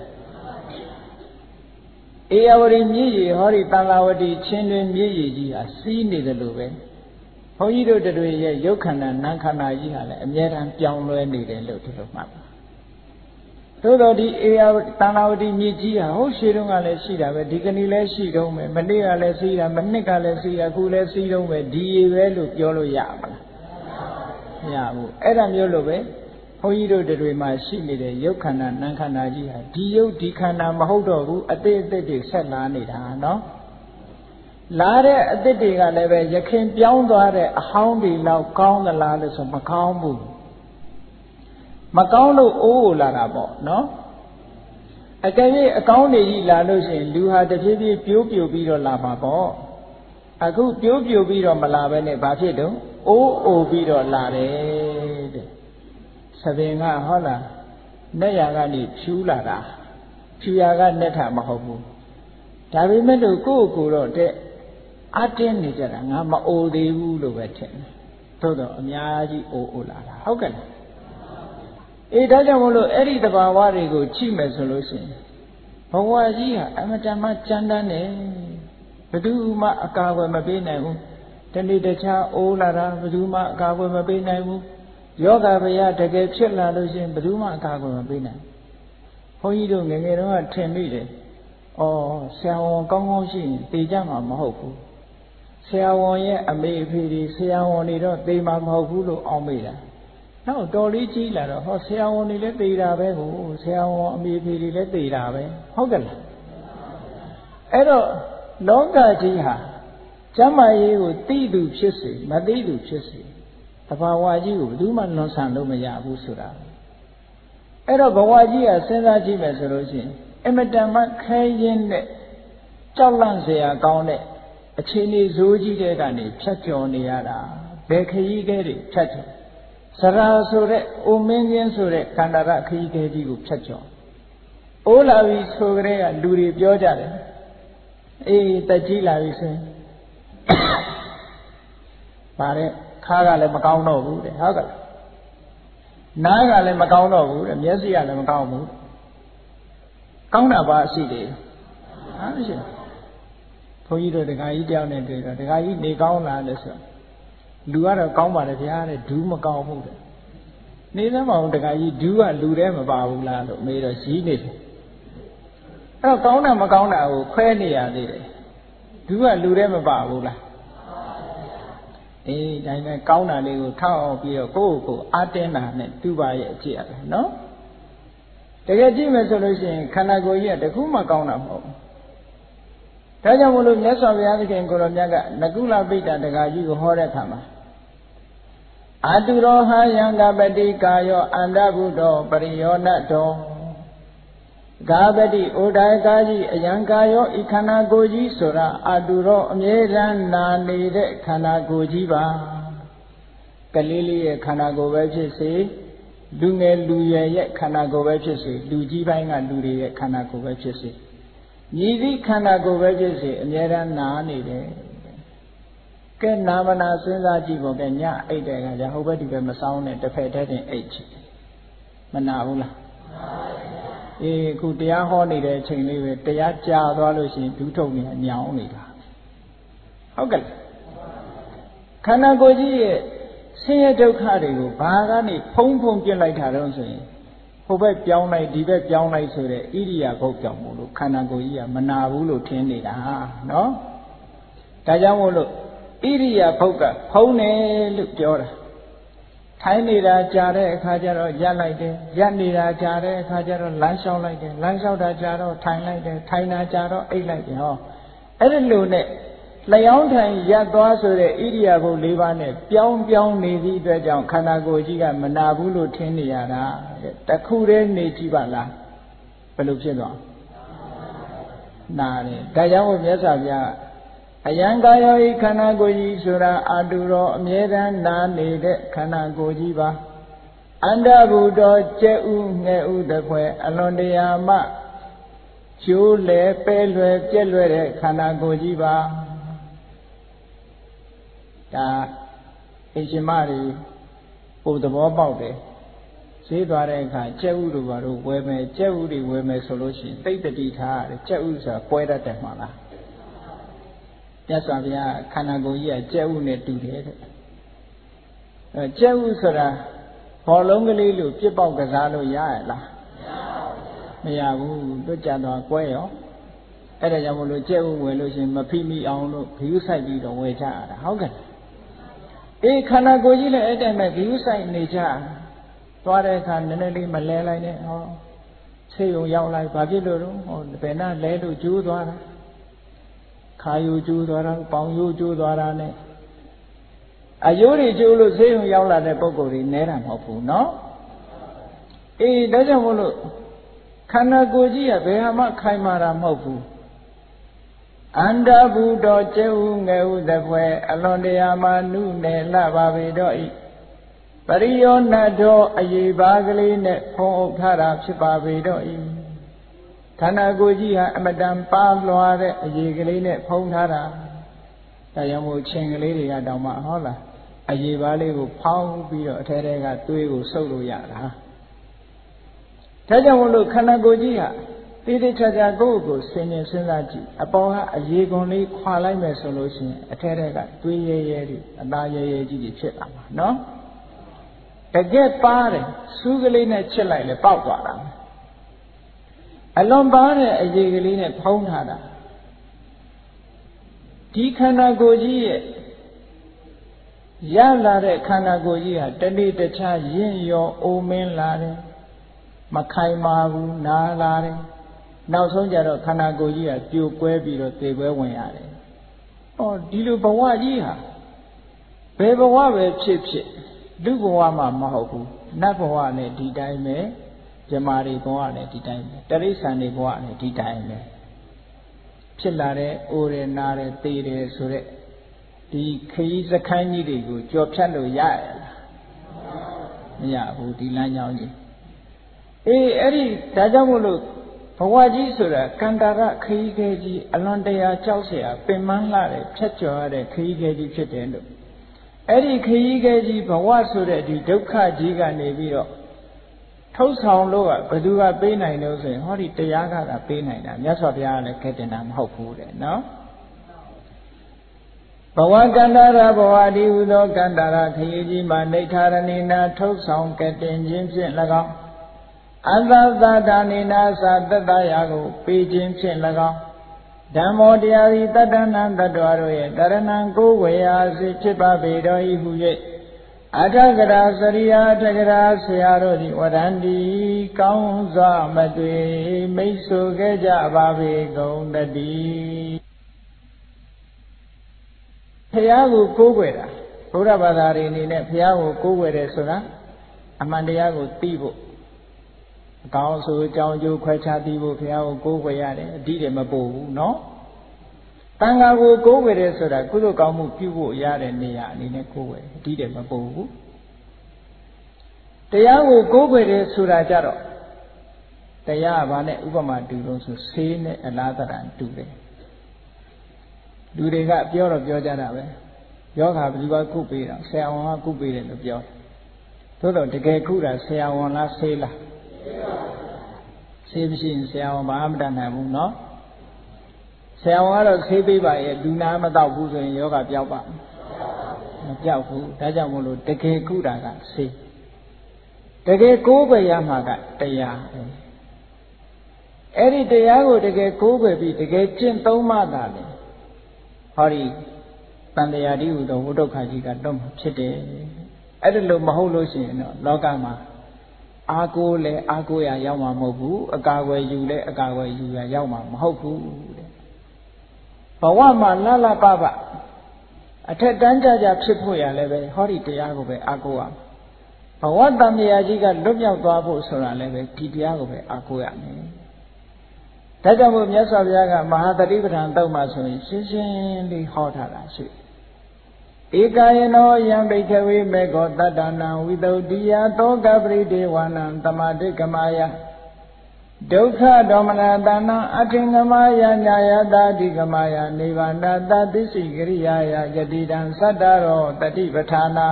အေယဝတီမြည်ရည်ဟောဒီတန်လာဝတီချင်းတွင်မြည်ရည်ကြီးဟာစီးနေတယ်လို့ပဲဘုန်းကြီးတို့တွေရဲ့ရုပ်ခန္ဓာနာမ်ခန္ဓာကြီးဟာလည်းအမြဲတမ်းပြောင်းလဲနေတယ်လို့ဒီလိုမှတ်ပါသို့တော်ဒီအေယတန်လာဝတီမြည်ကြီးဟာဟုတ်ရှိတုန်းကလည်းရှိတာပဲဒီကနေ့လည်းရှိတုန်းပဲမနေ့ကလည်းစီးတာမနှစ်ကလည်းစီးတာအခုလည်းစီးတုန်းပဲဒီရည်ပဲလို့ပြောလို့ရပါလားမရဘူးအဲ့ဒါမျိုးလို့ပဲဘုန်းကြီးတို့တွေမှာရှိနေတဲ့ရုပ်ခန္ဓာနာမ်ခန္ဓာကြီးဟာဒီရုပ်ဒီခန္ဓာမဟုတ်တော့ဘူးအသေးအသေးတွေဆက်လာနေတာနော်လာတဲ့အသစ်တွေကလည်းပဲရခင်ပြောင်းသွားတဲ့အဟောင်းတွေလောက်ကောင်းသလားလို့ဆိုမကောင်းဘူးမကောင်းလို့အိုးလာတာပေါ့နော်အကယ်၍အကောင်းတွေကြီးလာလို့ရှိရင်လူဟာတဖြည်းဖြည်းပြိုးပြိုပြီးတော့လာမှာပေါ့အခုပြိုးပြိုပြီးတော့မလာဘဲနဲ့ဘာဖြစ်တော့အိုးအိုပြီးတော့လာတယ်တဲ့သဘင်ကဟုတ်လားနဲ့ရကနေဖြူးလာတာဖြူရကနဲ့ထမဟုတ်ဘူးဒါပေမဲ့လို့ကိုယ့်ကိုယ်တော့တဲ့အတင်းနေကြတာငါမအိုသေးဘူးလို့ပဲထင်တယ်သို့တော့အများကြီးအိုအိုလာတာဟုတ်ကဲ့လားအေးဒါကြောင့်မို့လို့အဲ့ဒီတဘာဝတွေကိုကြည့်မယ်ဆိုလို့ရှိရင်ဘဝကြီးဟာအမတန်မှကြမ်းတမ်းတယ်ဘယ်သူမှအကာအကွယ်မပေးနိုင်ဘူးတနေ့တခြားအိုးလာတာဘယ်သူမှအကာအကွယ်မပေးနိုင်ဘူးယောဂဗျာတကယ်ဖြစ်လာလို့ရှိရင်ဘယ်သူမှအကာအကွယ်မပေးနိုင်ဘုန်းကြီးတို့ငယ်ငယ်တုန်းကထင်မိတယ်ဩဆရာဝန်ကောင်းကောင်းရှိရင်သိကြမှာမဟုတ်ဘူးဆရာဝန်ရဲ့အမေအဖေတွေဆရာဝန်တွေတော့သိမှာမဟုတ်ဘူးလို့အောင်းမိတာနောက်တော်လေးကြီးလာတော့ဟောဆရာဝန်တွေလည်းသိတာပဲကိုဆရာဝန်အမေအဖေတွေလည်းသိတာပဲဟုတ်ကဲ့လားအဲ့တော့လောကကြီးဟာကျမ်းမာရေးကိုသိသူဖြစ်စေမသိသူဖြစ်စေတဘာဝကြီးကိုဘယ်သူမှလွန်ဆန်လို့မရဘူးဆိုတာအဲ့တော့ဘဝကြီးကစဉ်းစားကြည့်မယ်ဆိုလို့ရှိရင်အမတန်မှခဲရင်တဲ့ကြောက်လန့်เสียကောင်းတဲ့အခြေအနေဇိုးကြီးတဲ့ကနေဖြတ်ကျော်နေရတာဘယ်ခရီးခဲတွေဖြတ်ကျော်စရာဆိုတဲ့အိုမင်းချင်းဆိုတဲ့ခန္ဓာရခရီးခဲကြီးကိုဖြတ်ကျော်အိုးလာပြီဆိုကြတဲ့ကလူတွေပြောကြတယ်အေးတက်ကြီးလာပြီဆိုရင်ပါတဲ့ခါးကလည်းမကောင်းတော့ဘူးတဲ့ဟုတ်ကဲ့နားကလည်းမကောင်းတော့ဘူးတဲ့မျက်စိကလည်းမကောင်းဘူးကောင်းတာပါရှိတယ်ဟာမရှိဘုန်းကြီးတို့ဒကာကြီးတယောက်နဲ့တွေ့တော့ဒကာကြီးနေကောင်းလားလို့ဆိုလူကတော့ကောင်းပါတယ်ဗျာတဲ့ဒူးမကောင်းဘူးတဲ့နေသမောင်ဒကာကြီးဒူးကလူထဲမပါဘူးလားလို့မေးတော့ရီးနေတယ်အဲ့တော့ကောင်းတာမကောင်းတာကိုခွဲနေရသေးတယ်ဒူးကလူထဲမပါဘူးလားအေးဒါနဲ့ကောင်းတာလေးကိုထောက်အောင်ပြီးတော့ကိုယ့်ကိုယ်အာတင်းတာနဲ့တူပါရဲ့အဖြစ်ရတယ်နော်တကယ်ကြည့်မယ်ဆိုလို့ရှိရင်ခန္ဓာကိုယ်ကြီးကတခုမှကောင်းတာမဟုတ်ဘူးဒါကြောင့်မို့လို့မြတ်စွာဘုရားသခင်ကိုရောမြတ်ကနကုလပိဋကတက္ကကြီးကိုဟောတဲ့အခါမှာအာတုရောဟယံကပတိကာယောအန္တဘုဒ္ဓောပရိယောနတောဂါပတိဩဒါယကာကြီးအယံကာယောဤခန္ဓာကိုယ်ကြီးဆိုတာအာတုရောအမြဲတမ်းနာနေတဲ့ခန္ဓာကိုယ်ကြီးပါကလေးလေးရဲ့ခန္ဓာကိုယ်ပဲဖြစ်စေလူငယ်လူရွယ်ရဲ့ခန္ဓာကိုယ်ပဲဖြစ်စေလူကြီးပိုင်းကလူတွေရဲ့ခန္ဓာကိုယ်ပဲဖြစ်စေညီသည့်ခန္ဓာကိုယ်ပဲဖြစ်စေအမြဲတမ်းနာနေတယ်ကဲနာမနာစဉ်းစားကြည့်ဖို့ကညအိတ်တဲ့ခါကျဟိုဘက်ဒီဘက်မစောင်းနဲ့တစ်ဖက်တည်းတင်အိတ်ချစ်မနာဘူးလားအေးအခုတရားဟောနေတဲ့အချိန်လေးပဲတရားကြာသွားလို့ရှိရင်ဒူးထုံနေအညောင်းနေတာဟုတ်ကဲ့ခန္ဓာကိုယ်ကြီးရဲ့ဆင်းရဲဒုက္ခတွေကိုဘာကနေဖုံးဖုံးပြစ်လိုက်တာတော့ဆိုရင်ဟိုဘက်ပြောင်းလိုက်ဒီဘက်ပြောင်းလိုက်ဆိုတဲ့ဣရိယာပုတ်ကြောင့်မို့လို့ခန္ဓာကိုယ်ကြီးကမနာဘူးလို့ထင်နေတာနော်ဒါကြောင့်မို့လို့ဣရိယာပုတ်ကဖုံးတယ်လို့ပြောတာထိုင်နေတာကြာတဲ့အခါကျတော့ရပ်လိုက်တယ်ရပ်နေတာကြာတဲ့အခါကျတော့လမ်းလျှောက်လိုက်တယ်လမ်းလျှောက်တာကြာတော့ထိုင်လိုက်တယ်ထိုင်တာကြာတော့အိပ်လိုက်တယ်ဟောအဲ့ဒီလိုနဲ့လျောင်းထိုင်ရပ်သွားဆိုတဲ့ဣရိယာပုတ်၄ပါးနဲ့ပြောင်းပြောင်းနေသည့်အတွက်ကြောင့်ခန္ဓာကိုယ်ကြီးကမနာဘူးလို့ထင်နေရတာတခုတည်းနေကြည့်ပါလားဘယ်လိုဖြစ်သွားနာတယ်ဒါကြောင့်မြတ်စွာဘုရားအယံကာယောဤခန္ဓာကိုယ်ကြီးဆိုတာအာတုရောအမြဲတမ်းနာနေတဲ့ခန္ဓာကိုယ်ကြီးပါအန္တဘုဒ္ဓကျက်ဥငဲ့ဥတခွဲအလွန်တရာမှကျိုးလေပဲလွယ်ပြက်လွယ်တဲ့ခန္ဓာကိုယ်ကြီးပါဒါအရှင်မတွေပို့သဘောပေါက်တယ်ဈေးသွားတဲ့အခါကျက်ဥတို့ဘာလို့ဝယ်မယ်ကျက်ဥတွေဝယ်မယ်ဆိုလို့ရှိရင်သိတ္တိထားရတယ်ကျက်ဥဆိုတာပွဲတတ်တယ်မှာလားမြတ်စွာဘုရားခန္ဓာကိုယ်ကြီးကကျက်ဥနဲ့တူတယ်တဲ့အဲကျက်ဥဆိုတာဘောလုံးကလေးလို့ပြစ်ပေါက်ကစားလို့ရရလားမရဘူးတွတ်ကြတော့ကွဲရောအဲ့ဒါကြောင့်မလို့ကျက်ဥဝယ်လို့ရှိရင်မဖိမိအောင်လို့ဂယုဆိုင်ပြီးတော့ဝယ်ကြရတာဟုတ်ကဲ့အေးခန္ဓာကိုယ်ကြီးလည်းအဲ့တိုင်းပဲဂယုဆိုင်နေကြသွားတဲ့အခါနည်းနည်းလေးမလဲလိုက်နဲ့ဟောဆေးရုံရောက်လိုက်ဘာဖြစ်လို့တော့ဟောဘယ်နှလဲလို့ကျိုးသွားတာခါယူကျိုးသွားတာပေါင်ယူကျိုးသွားတာနဲ့အယိုးတွေကျိုးလို့ဆေးရုံရောက်လာတဲ့ပုံကိုယ်တွေနဲတာမဟုတ်ဘူးနော်အေးဒါကြောင့်မို့လို့ခန္ဓာကိုယ်ကြီးကဘယ်မှခိုင်မာတာမဟုတ်ဘူးအန္တဘုဒ္ဓကျဲဥငယ်ဥတပွဲအလွန်တရာမှနုနယ်လှပါပေတော့ဤပရိယောနတ်တော်အယေပါကလေးနဲ့ဖုံးအုပ်ထားတာဖြစ်ပါပေတော့ဤခန္ဓာကိုယ်ကြီးဟာအမတန်ပါလွာတဲ့အယေကလေးနဲ့ဖုံးထားတာဒါကြောင့်မို့ချင်းကလေးတွေကတောင်မှဟောလားအယေပါလေးကိုဖောင်းပြီးတော့အထဲထဲကသွေးကိုစုပ်လို့ရတာဒါကြောင့်မို့လို့ခန္ဓာကိုယ်ကြီးဟာတိတိကျကျကိုယ့်ကိုယ်စဉ်းကျင်စဉ်းစားကြည့်အပေါ်ကအယေကွန်လေးခွာလိုက်မယ်ဆိုလို့ရှိရင်အထဲထဲကသွေးရဲရဲတွေအသားရဲရဲကြီးတွေဖြစ်လာမှာနော်တကယ်ပါတယ်စူးကလေးနဲ့ချစ်လိုက်လေပေါက်သွားတာအလွန်ပါတဲ့အရေးကလေးနဲ့ဖုံးထားတာဒီခန္ဓာကိုယ်ကြီးရဲ့ရလာတဲ့ခန္ဓာကိုယ်ကြီးဟာတတိတခြားရင့်ရောအိုမင်းလာတယ်မခိုင်မာဘူးနားလာတယ်နောက်ဆုံးကြတော့ခန္ဓာကိုယ်ကြီးကပြိုကွဲပြီးတော့သေပွဲဝင်ရတယ်။အော်ဒီလိုဘဝကြီးဟာဘယ်ဘဝပဲဖြစ်ဖြစ်လူဘဝမှမဟုတ်ဘူးနတ်ဘဝနဲ့ဒီတိုင်းပဲဇမားတွေဘဝနဲ့ဒီတိုင်းပဲတိရစ္ဆာန်တွေဘဝနဲ့ဒီတိုင်းပဲဖြစ်လာတဲ့အိုတယ်နာတယ်သေတယ်ဆိုတဲ့ဒီခရီးစခန်းကြီးတွေကိုကြော်ဖြတ်လို့ရရလားမရဘူးဒီလမ်းကြောင်းကြီးအေးအဲ့ဒီဒါကြောင့်မို့လို့ဘဝကြီးဆိုတာကန္တာရခရီးခဲကြီးအလွန်တရာကြောက်เสียပင်မလှတဲ့ဖြတ်ကျော်ရတဲ့ခရီးခဲကြီးဖြစ်တယ်လို့အဲ့ဒီခရီးခဲကြီးဘဝဆိုတဲ့ဒီဒုက္ခကြီးကနေပြီးတော့ထုတ်ဆောင်လို့ကဘယ်သူကပေးနိုင်လို့ဆိုရင်ဟောဒီတရားကသာပေးနိုင်တာမြတ်စွာဘုရားကလည်းကဲတင်တာမဟုတ်ဘူးတဲ့နော်ဘဝကန္တာရဘဝဒီဟုသောကန္တာရခရီးကြီးမှာနေထာရဏိနာထုတ်ဆောင်ကတင်ခြင်းဖြင့်၎င်းအသသဒါနိနာသတတ္တရာကိုပေးခြင်းဖြင့်၎င်းဓမ္မောတရားဤတတ္တနံတတ္တဝါတို့ရဲ့တရဏံကိုဝေယာစိဖြစ်ပါပေတော်ဤဟု၍အထကရာစရိယာအထကရာဆရာတို့သည်ဝရန္တိကောင်းစွာမတွေ့မိတ်ဆိုခဲ့ကြပါပေကုန်တည်းဘုရားကိုကိုးကွယ်တာဘုရားဘာသာတွေအနေနဲ့ဘုရားကိုကိုးကွယ်တယ်ဆိုတာအမှန်တရားကိုသိဖို့အကောင်းဆိုအကြောင်းအကျိုးခွဲခြားသိဖို့ဘုရားကိုကိုးကွယ်ရတယ်အတိတွေမပို့ဘူးနော်တန်ခါကိုကိုးကွယ်တယ်ဆိုတာကုသိုလ်ကောင်းမှုပြုဖို့ရတဲ့နေရာအနေနဲ့ကိုးကွယ်အတိတွေမပို့ဘူးတရားကိုကိုးကွယ်တယ်ဆိုတာကြတော့တရားကဘာနဲ့ဥပမာတူလို့ဆိုဆေးနဲ့အလားတရတူတယ်လူတွေကပြောတော့ပြောကြတာပဲယောဂဘယ်သူကကုပေးတာဆရာဝန်ကကုပေးတယ်လို့ပြောသို့တော့တကယ်ကုတာဆရာဝန်လားဆေးလားဆေးမရှိရင်ဆရာဝန်ဘာမှမတတ်နိုင်ဘူးเนาะဆရာဝန်ကတော့ဆေးပေးပါရဲ့လူနာမတော့ဘူးဆိုရင်ယောဂပျောက်ပါမပျောက်ဘူးဒါကြောင့်မို့လို့တကယ်ကုတာကဆေးတကယ်ကိုးကွယ်ရမှာကတရားအဲ့ဒီတရားကိုတကယ်ကိုးကွယ်ပြီးတကယ်ကျင့်သုံးမှသာလေဟောဒီတန်တရားတိဟုသောဝိဒုက္ခကြီးကတော့ဖြစ်တယ်အဲ့ဒါလို့မဟုတ်လို့ရှိရင်တော့လောကမှာအာကိုလဲအာကိုရရောက်မှာမဟုတ်ဘူးအကာအကွယ်ယူလဲအကာအကွယ်ယူရရောက်မှာမဟုတ်ဘူးတဲ့ဘဝမှာလလပပအထက်တန်းကြကြဖြစ်ဖို့ရလဲပဲဟောဒီတရားကိုပဲအာကိုရဘဝတန်မြာကြီးကလွတ်မြောက်သွားဖို့ဆိုတာလည်းပဲဒီတရားကိုပဲအာကိုရမယ်ဒါကြောင့်မို့မြတ်စွာဘုရားကမဟာတတိပဋ္ဌာန်တုတ်မှာဆိုရင်ရှင်းရှင်းလေးဟောထားတာရှိဧကာယနောယံဘိက္ခဝေမေဃောတတ္တနံဝိသုဒ္ဓိယသောကပရိဒေဝနံသမာတိကမာယဒုက္ခဒေါမနတနာအထင်ကမာယညာယတာတိကမာယနိဗ္ဗာန်တသစ္စိကရိယာယယတိတံသတ္တရောတတိပဋ္ဌာနာ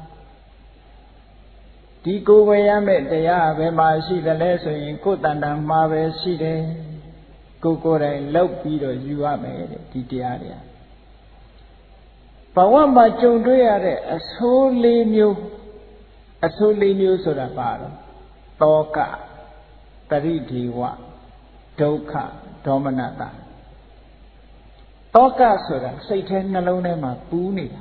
ဒီကိုယ်ဝေရမဲ့တရားဘယ်မှာရှိတယ်လဲဆိုရင်ကိုယ်တန်တန်မှာပဲရှိတယ်ကိုယ်ကိုယ်တိုင်လောက်ပြီးတော့ယူရမယ်တဲ့ဒီတရားတွေဘဝမှာကြုံတွေ့ရတဲ့အဆိုးလေးမျိုးအဆိုးလေးမျိုးဆိုတာပါတော့တောကပရိဒေဝဒုက္ခဒေါမနတတောကဆိုတာစိတ်ထဲနှလုံးထဲမှာပူးနေတာ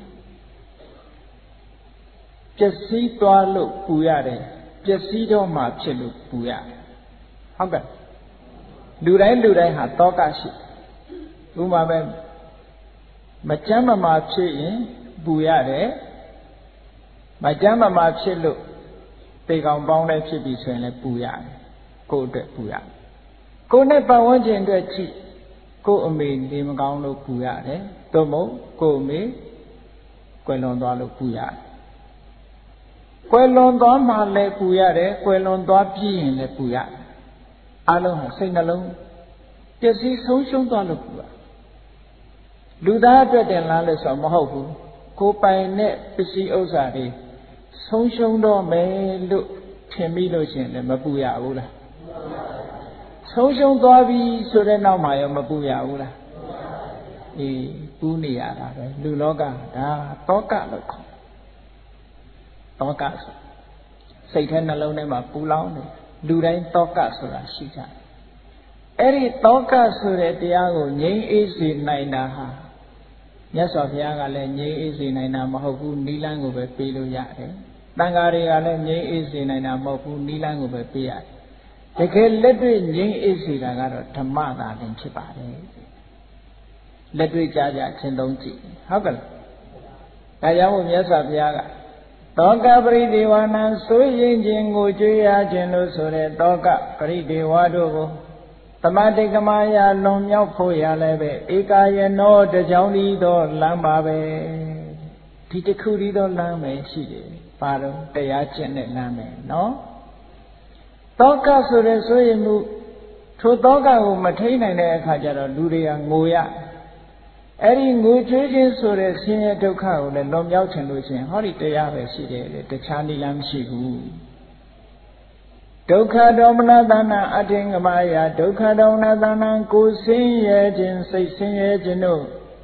ပျက်စီးသွားလို့ပူရတယ်ပျက်စီးတော့မှဖြစ်လို့ပူရတယ်ဟုတ်ကဲ့လူတိုင်းလူတိုင်းဟာတောကရှိဥပမာပဲမကြမ်းမမာဖြစ်ရင်ပူရတယ်မကြမ်းမမာဖြစ်လို့ပေကောင်ပေါင်းလည်းဖြစ်ပြီဆိုရင်လည်းပူရတယ်ကိုယ့်အတွက်ပူရတယ်ကိုယ်နဲ့ပတ်ဝန်းကျင်အတွက်ကြည့်ကိုယ့်အမေနေမကောင်းလို့ပူရတယ်သို့မဟုတ်ကိုယ့်အမေကွယ်လွန်သွားလို့ပူရတယ်ကွယ်လွန်သွားမှလည်းပူရတယ်ကွယ်လွန်သွားပြီးရင်လည်းပူရတယ်အလုံးဟာစိတ်နှလုံးပျက်စီးဆုံးရှုံးသွားလို့ပူရလူသားအတွက်တင်လားလို့ဆိုမဟုတ်ဘူးကိုယ်ပိုင်တဲ့ပစ္စည်းဥစ္စာတွေဆုံးရှုံးတော့မယ်လို့ထင်ပြီးလို့ရှိရင်လည်းမပူရဘူးလားဆုံးရှုံးသွားပြီဆိုတဲ့နောက်မှာရောမပူရဘူးလားအေးပူနေရတာပဲလူလောကဒါတောကလို့ခေါ်တောကဆိုစိတ်ထဲနှလုံးထဲမှာပူလောင်နေလူတိုင်းတောကဆိုတာရှိကြတယ်အဲ့ဒီတောကဆိုတဲ့တရားကိုငြိမ်းအေးစေနိုင်တာဟာမြတ်စွာဘုရားကလည်းငြိမ်းအေးစေနိုင်တာမဟုတ်ဘူးနိလန်းကိုပဲပေးလို့ရတယ်တန်ဃာတွေကလည်းငြိမ်းအေးစေနိုင်တာမဟုတ်ဘူးနိလန်းကိုပဲပေးရတယ်တကယ်လက်တွေ့ငြိမ်းအေးစေတာကတော့ဓမ္မသာလင်ဖြစ်ပါတယ်လက်တွေ့ကြကြရှင်းသုံးကြည့်ဟုတ်ကဲ့ဒါကြောင့်မို့မြတ်စွာဘုရားကတောကပရိဒေဝနံဆိုရင်ခြင်းကိုကြွေးရခြင်းလို့ဆိုတဲ့တောကပရိဒေဝတို့ကိုသမတိကမာယလွန်မြောက်ဖို့ရလည်းပဲဧကာယနောတကြောင်ဤသောလမ်းပါပဲဒီတစ်ခုဤသောလမ်းပဲရှိတယ်ပါတော့တရားကျင့်တဲ့လမ်းပဲနော်တောကဆိုတဲ့ဆိုရင်မှုထိုတောကကိုမထိန်နိုင်တဲ့အခါကျတော့လူတွေကငိုရအဲ့ဒီငိုကြွေးခြင်းဆိုတဲ့ဆင်းရဲဒုက္ခကိုလည်းလွန်မြောက်ခြင်းလို့ချင်းဟောဒီတရားပဲရှိတယ်လေတခြားနည်းလမ်းမရှိဘူးဒုက္ခဒေါမနတနာအထင်ကမာယဒုက္ခဒေါမနတနာကိုဆင်းရဲခြင်းစိတ်ဆင်းရဲခြင်းတို့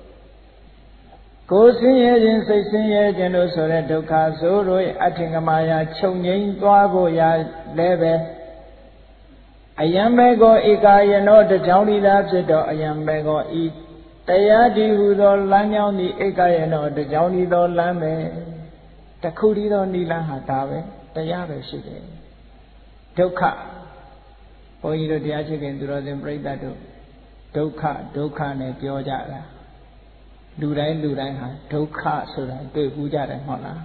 ကိုဆင်းရဲခြင်းစိတ်ဆင်းရဲခြင်းတို့ဆိုတဲ့ဒုက္ခဆိုတို့အထင်ကမာယချုပ်ငြိမ်းသွားဖို့ရလည်းပဲအယံဘေကောဧကာယနောတကြောင်ဤသာဖြစ်တော့အယံဘေကောဤတရားဒီဟူသောလမ်းကြောင်းဒီဧကာယနောတကြောင်ဤသောလမ်းပဲတခုတည်းသောနိလန်းဟာဒါပဲတရားပဲရှိတယ်ဒုက္ခဘုန်းကြီးတို့တရားချစ်ခင်သူတော်စင်ပြိဿတ်တို့ဒုက္ခဒုက္ခနဲ့ပြောကြတာလူတိုင်းလူတိုင်းဟာဒုက္ခဆိုတာတွေ့ဘူးကြတယ်မဟုတ်လား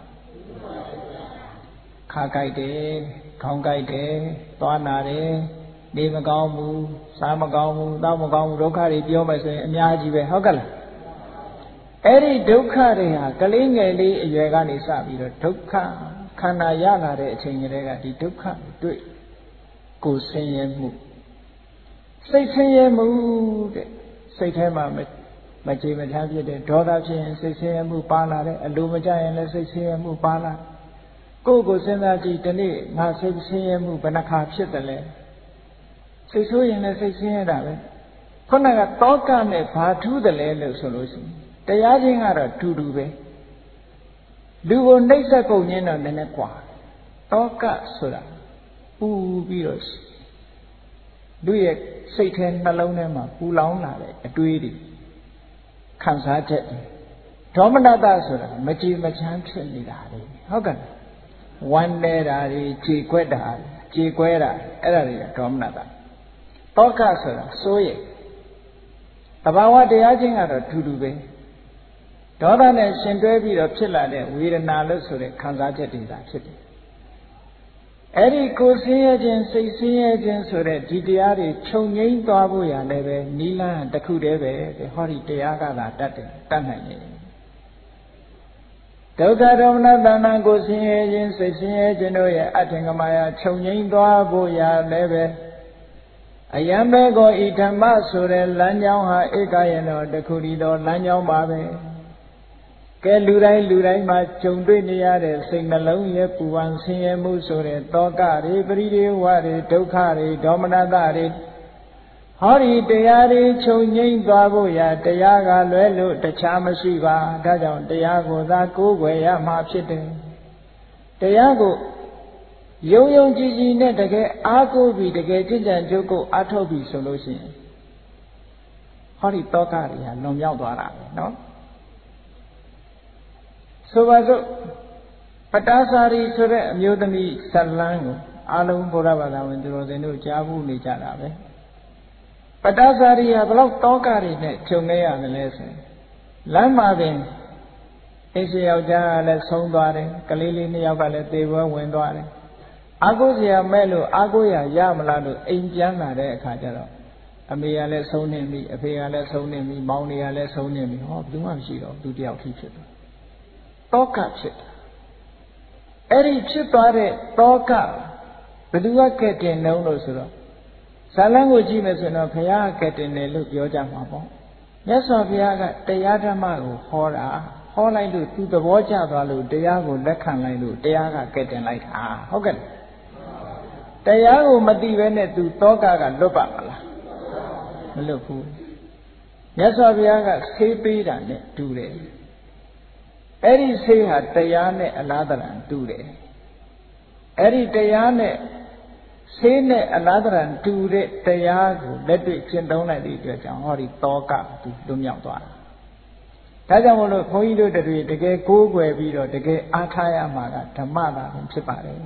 ခါကြိုက်တယ်ခေါင်းကြိုက်တယ်သွားနာတယ်နေမကောင်းဘူးစားမကောင်းဘူးတောက်မကောင်းဘူးဒုက္ခတွေပြောမယ်ဆိုရင်အများကြီးပဲဟုတ်ကဲ့လားအဲ့ဒီဒုက္ခတွေဟာကလေးငယ်လေးအရွယ်ကနေစပြီးတော့ဒုက္ခခန္ဓာရလာတဲ့အချိန်ကလေးကဒီဒုက္ခတွေ့ကိုယ်ဆင်းရဲမှုစိတ်ဆင်းရဲမှုတဲ့စိတ်ထဲမှာမကြေမချမ်းဖြစ်တဲ့ဒေါသဖြစ်ရင်စိတ်ဆင်းရဲမှုပါလာတယ်အလိုမကျရင်လည်းစိတ်ဆင်းရဲမှုပါလာကိုယ့်ကိုစဉ်းစားကြည့်ဒီနေ့ငါစိတ်ဆင်းရဲမှုဘယ်နှခါဖြစ်တယ်လဲစိတ်ဆိုးရင်လည်းစိတ်ဆင်းရဲတာပဲခုနကတောကနဲ့ဘာထူးတယ်လဲလို့ဆိုလို့ရှိရင်တရားချင်းကတော့တူတူပဲလူကိုနှိပ်စက်ကုန်ခြင်းတော့နည်းနည်းกว่าတောကဆိုတာပူပြီးတော့လူရဲ့စိတ်ထဲနှလုံးထဲမှာပူလောင်လာတဲ့အတွေးတွေခံစားချက်တွေဒေါမနတဆိုတာမကြည်မချမ်းဖြစ်နေတာလေဟုတ်ကဲ့ဝမ်းနေတာတွေကြေကွက်တာကြေကွဲတာအဲ့ဒါတွေကဒေါမနတတောကဆိုတာစိုးရိမ်တဘာဝတရားချင်းကတော့တူတူပဲဒေါသနဲ့ရှင်တွဲပြီးတော့ဖြစ်လာတဲ့ဝေဒနာလို့ဆိုတဲ့ခံစားချက်တွေသာဖြစ်တယ်အဲ့ဒီကိုဆင်းရဲခြင်းစိတ်ဆင်းရဲခြင်းဆိုတဲ့ဒီတရားတွေခြုံငိမ့်သွားဖို့ရလည်းပဲနိလန်းတစ်ခုတည်းပဲဟောဒီတရားကသာတတ်တယ်တတ်နိုင်တယ်ဒုက္ခဒေါမနတဏ္ဍကိုဆင်းရဲခြင်းစိတ်ဆင်းရဲခြင်းတို့ရဲ့အထင်ကမာယာခြုံငိမ့်သွားဖို့ရလည်းပဲအယံဘေကိုဤဓမ္မဆိုတဲ့လမ်းကြောင်းဟာဧကယနောတခုတည်းသောလမ်းကြောင်းပါပဲကဲလူတိုင်းလူတိုင်းမှာကြုံတွေ့နေရတဲ့စိတ်နှလုံးရဲ့ပူပန်ဆင်းရဲမှုဆိုတဲ့တောကတွေပရိဒေဝတွေဒုက္ခတွေဒေါမနတတွေဟောဒီတရားတွေခြုံငိမ့်သွားဖို့ရာတရားကလွဲလို့တခြားမရှိပါဒါကြောင့်တရားကိုသာကိုးကွယ်ရမှာဖြစ်တယ်တရားကိုယုံယုံကြည်ကြည်နဲ့တကယ်အားကိုးပြီးတကယ်ကြင်ကြံကြုတ်ကိုအားထုတ်ပြီးဆိုလို့ရှိရင်ဟောဒီတောကတွေဟာလွန်မြောက်သွားတာပဲနော်ဆိုပါစို့ပတာစာရီဆိုတဲ့အမျိုးသမီးဇလန်းကိုအားလုံးဘုရားဘာသာဝင်သူတော်စင်တို့ကြားဖို့နေကြတာပဲပတာစာရီဟာဘလောက်တောကတွေနဲ့ခြုံနေရတယ်လဲဆိုရင်လမ်းမှာပင်အိမ်ရှိယောက်ျားကလည်းဆုံးသွားတယ်ကလေးလေးနှစ်ယောက်ကလည်းသေပွဲဝင်သွားတယ်အာကိုစရာမဲ့လို့အာကိုရရမလားလို့အိမ်ပြန်လာတဲ့အခါကျတော့အမေကလည်းဆုံးနေပြီအဖေကလည်းဆုံးနေပြီမောင်တွေကလည်းဆုံးနေပြီဟောဘယ်သူမှမရှိတော့သူတယောက်ထိဖြစ်တယ်တောကဖြစ်တာအဲ့ဒီဖြစ်သွားတဲ့တောကဘယ်သူကကဲ့တင်နှုံးလို့ဆိုတော့ဇာလန်းကိုကြည့်မယ်ဆိုတော့ဘုရားကဲ့တင်တယ်လို့ပြောကြမှာပေါ့မြတ်စွာဘုရားကတရားဓမ္မကိုဟောတာဟောလိုက်လို့သူသဘောကျသွားလို့တရားကိုလက်ခံလိုက်လို့တရားကကဲ့တင်လိုက်တာဟုတ်ကဲ့တရားကိုမသိဘဲနဲ့သူတောကကလွတ်ပါမလားမလွတ်ဘူးမြတ်စွာဘုရားကဆေးပေးတာနဲ့တူတယ်အဲ့ဒီဆေးဟာတရားနဲ့အလားတရံတူတယ်အဲ့ဒီတရားနဲ့ဆေးနဲ့အလားတရံတူတဲ့တရားကိုလက်တွေ့ကျင့်သုံးလိုက်တဲ့အတွက်ကြောင့်ဟောဒီတောကသူလွတ်မြောက်သွားတာဒါကြောင့်မလို့ဘုန်းကြီးတို့တွေတကယ်ကိုးကွယ်ပြီးတော့တကယ်အားထားရမှာကဓမ္မသာဖြစ်ပါတယ်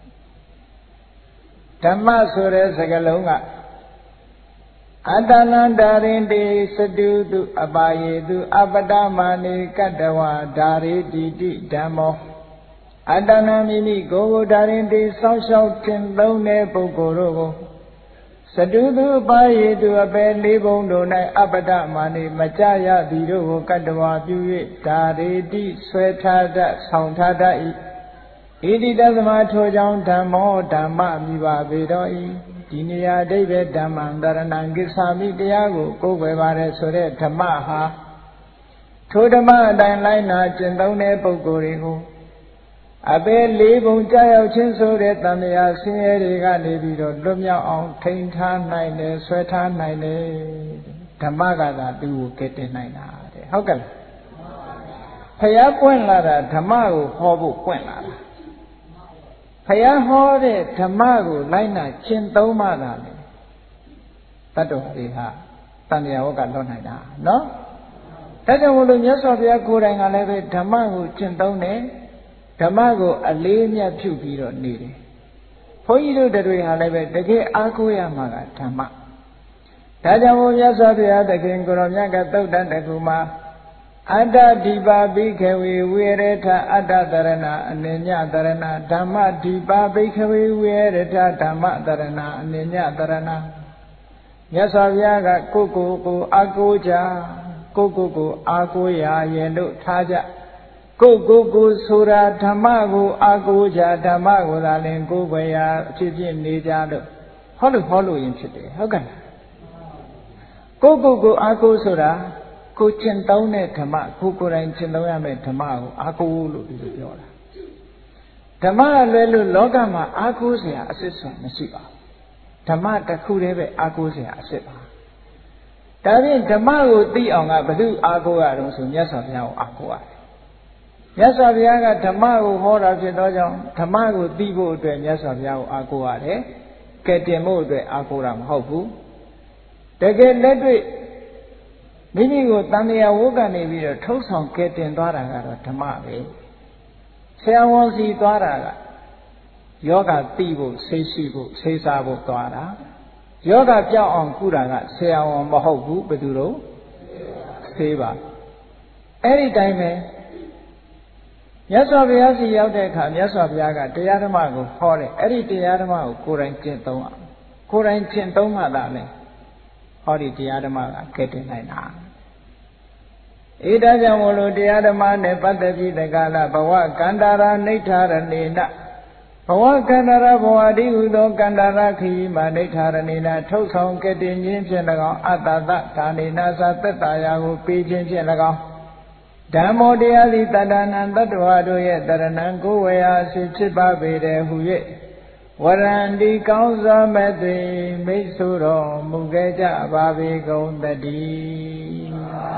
ဓမ္မဆိုတဲ့စကားလုံးကအတ္တနန္တာရင်တေစတုတုအပါယေတုအပတမာနေကတ္တဝဓာရေတိတိဓမ္မောအတ္တနာမိမိကိုယ်ကိုဓာရင်တေစောင့်ရှောက်တင်သုံးတဲ့ပုဂ္ဂိုလ်တို့ကိုစတုတုအပါယေတုအပေလေးဘုံတို့၌အပတမာနေမကြရသည်တို့ကိုကတ္တဝပြု၍ဓာရေတိဆွဲထားတတ်ဆောင်ထားတတ်၏ဣတိတသမထိုကြောင့်ဓမ္မောဓမ္မမိပါပေတော်၏ဒီနေရာအဓိပ္ပာယ်ဓမ္မံတရဏံကိစ္ဆာမိတရားကိုကိုးကွယ်ပါတယ်ဆိုတဲ့ဓမ္မဟာထိုဓမ္မအတိုင်းလိုက်နာကျင့်သုံးတဲ့ပုဂ္ဂိုလ်တွေကိုအပေလေးပုံကြောက်ရောက်ခြင်းဆိုတဲ့တန်မြာဆင်းရဲတွေကနေပြီးတော့လွတ်မြောက်အောင်ထိန်းထားနိုင်တယ်ဆွဲထားနိုင်တယ်ဓမ္မကသာသူ့ကိုကဲတင်နိုင်တာတဲ့ဟုတ်ကဲ့ဖျားပွင့်လာတာဓမ္မကိုဟောဖို့ပွင့်လာတာဖျားဟောတဲ့ဓမ္မကိုလိုက်နာကျင့်သုံးမှသာလေတတ္တဝါတွေဟာတန်မြာဝကလွတ်နိုင်တာနော်ဒါကြောင့်မလို့မြတ်စွာဘုရားကိုယ်တိုင်ကလည်းပဲဓမ္မကိုကျင့်သုံးတယ်ဓမ္မကိုအလေးအမြတ်ပြုပြီးတော့နေတယ်ဘုန်းကြီးတို့တွေဟာလည်းပဲတကယ်အားကိုးရမှာကဓမ္မဒါကြောင့်မို့မြတ်စွာဘုရားသခင်ကိုရောမြတ်ကသုတ်တန်တကူမှာအတ္တဒီပါဘိခဝေဝိရထအတ္တတရဏအနိညတရဏဓမ္မဒီပါဘိခဝေဝိရထဓမ္မတရဏအနိညတရဏမြတ်စွာဘုရားကကိုယ်ကိုယ်ကိုအားကိုးကြကိုယ်ကိုယ်ကိုအားကိုးရရင်တို့ထားကြကိုယ်ကိုယ်ကိုဆိုတာဓမ္မကိုအားကိုးကြဓမ္မကိုသာလင်ကိုယ်ွယ်ရာအဖြစ်ဖြစ်နေကြလို့ဟောလို့ဟောလို့ရင်ဖြစ်တယ်ဟုတ်ကဲ့ကိုယ်ကိုယ်ကိုအားကိုးဆိုတာကိုကျင့်သုံးတဲ့ဓမ္မကိုကိုယ်တိုင်ကျင့်သုံးရမယ့်ဓမ္မကိုအားကိုးလို့ဒီလိုပြောတာဓမ္မလွဲလို့လောကမှာအားကိုးစရာအစစ်ဆိုမရှိပါဘူးဓမ္မတစ်ခုတည်းပဲအားကိုးစရာအစစ်ပါဒါဖြင့်ဓမ္မကိုသိအောင်ကဘယ်သူအားကိုးရတော့ဆိုမြတ်စွာဘုရားကိုအားကိုးရတယ်မြတ်စွာဘုရားကဓမ္မကိုဟောတာဖြစ်သောကြောင့်ဓမ္မကိုသိဖို့အတွက်မြတ်စွာဘုရားကိုအားကိုးရတယ်ကဲတင်ဖို့အတွက်အားကိုးတာမဟုတ်ဘူးတကယ်လက်တွေ့မိမိကိုတန်တရားဝုကနေပြီးတော့ထုတ်ဆောင်ကဲတင်သွားတာကတော့ဓမ္မပဲဆရာဝန်စီသွားတာကယောဂသိဖို့ဆေးရှိဖို့ဆေးစားဖို့သွားတာယောဂပြောက်အောင်ကုတာကဆရာဝန်မဟုတ်ဘူးဘယ်သူတော့ဆေးပါအဲ့ဒီတိုင်းပဲမြတ်စွာဘုရားစီရောက်တဲ့အခါမြတ်စွာဘုရားကတရားဓမ္မကိုဟောတယ်အဲ့ဒီတရားဓမ္မကိုကိုယ်တိုင်ကျင့်သုံးအောင်ကိုယ်တိုင်ကျင့်သုံးမှသာလေဟောဒီတရားဓမ္မကကဲတင်နိုင်တာဧဒါကြောင့်မို့လို့တရားဓမ္မနဲ့ပတ်သက်ပြီးတက္ကလဘဝကန္တာရာနိဋ္ဌာရဏေနဘဝကန္တာရဘဝတိဟုသောကန္တာရခရီးမှာနိဋ္ဌာရဏေနထုတ်ဆောင်ကဲတင်ခြင်းဖြင့်၎င်းအတ္တတဒါနေနာသသက်တာယာကိုပေးခြင်းဖြင့်၎င်းဓမ္မောတရားသည်တတ္တနံတတ္တဝါတို့ရဲ့တရဏံကိုဝေယအဖြစ်ဖြစ်ပါပေတယ်ဟု၍ဝရန္တိကောင်းစွာမဲ့သွေမိတ်ဆိုတော်မူခဲ့ကြပါပေကုန်တည်း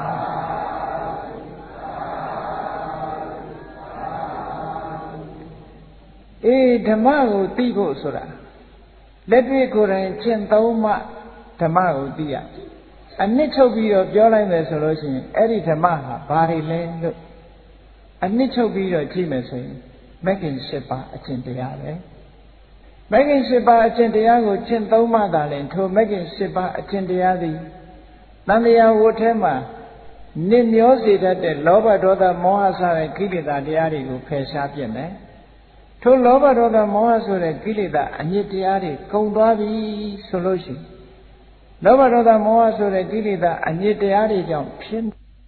အေးဓမ္မကိုသိဖို့ဆိုတာလက်တွေ့ကိုယ်တိုင်ကျင့်သုံးမှဓမ္မကိုသိရအနှစ်ချုပ်ပြီးတော့ပြောလိုက်မယ်ဆိုလို့ရှိရင်အဲ့ဒီဓမ္မဟာဘာတွေလဲလို့အနှစ်ချုပ်ပြီးတော့ကြည့်မယ်ဆိုရင်မဂ္ဂင်၈ပါးအကျင့်တရားပဲမဂ္ဂင်၈ပါးအကျင့်တရားကိုကျင့်သုံးမှသာလျှင်ထိုမဂ္ဂင်၈ပါးအကျင့်တရားသည်တန်တရားဝတ်ထဲမှာနစ်မျောစေတတ်တဲ့လောဘဒေါသမောဟစတဲ့ကိလေသာတရားတွေကိုဖယ်ရှားပြစ်မယ်ထိုလောဘဒေါသမောဟဆိုတဲ့ကိလေသာအညစ်တရားတွေကုန်သွားပြီဆိုလို့ရှိရင်လောဘဒေါသမောဟဆိုတဲ့ကိလေသာအညစ်တရားတွေကြောင့်ဖြစ်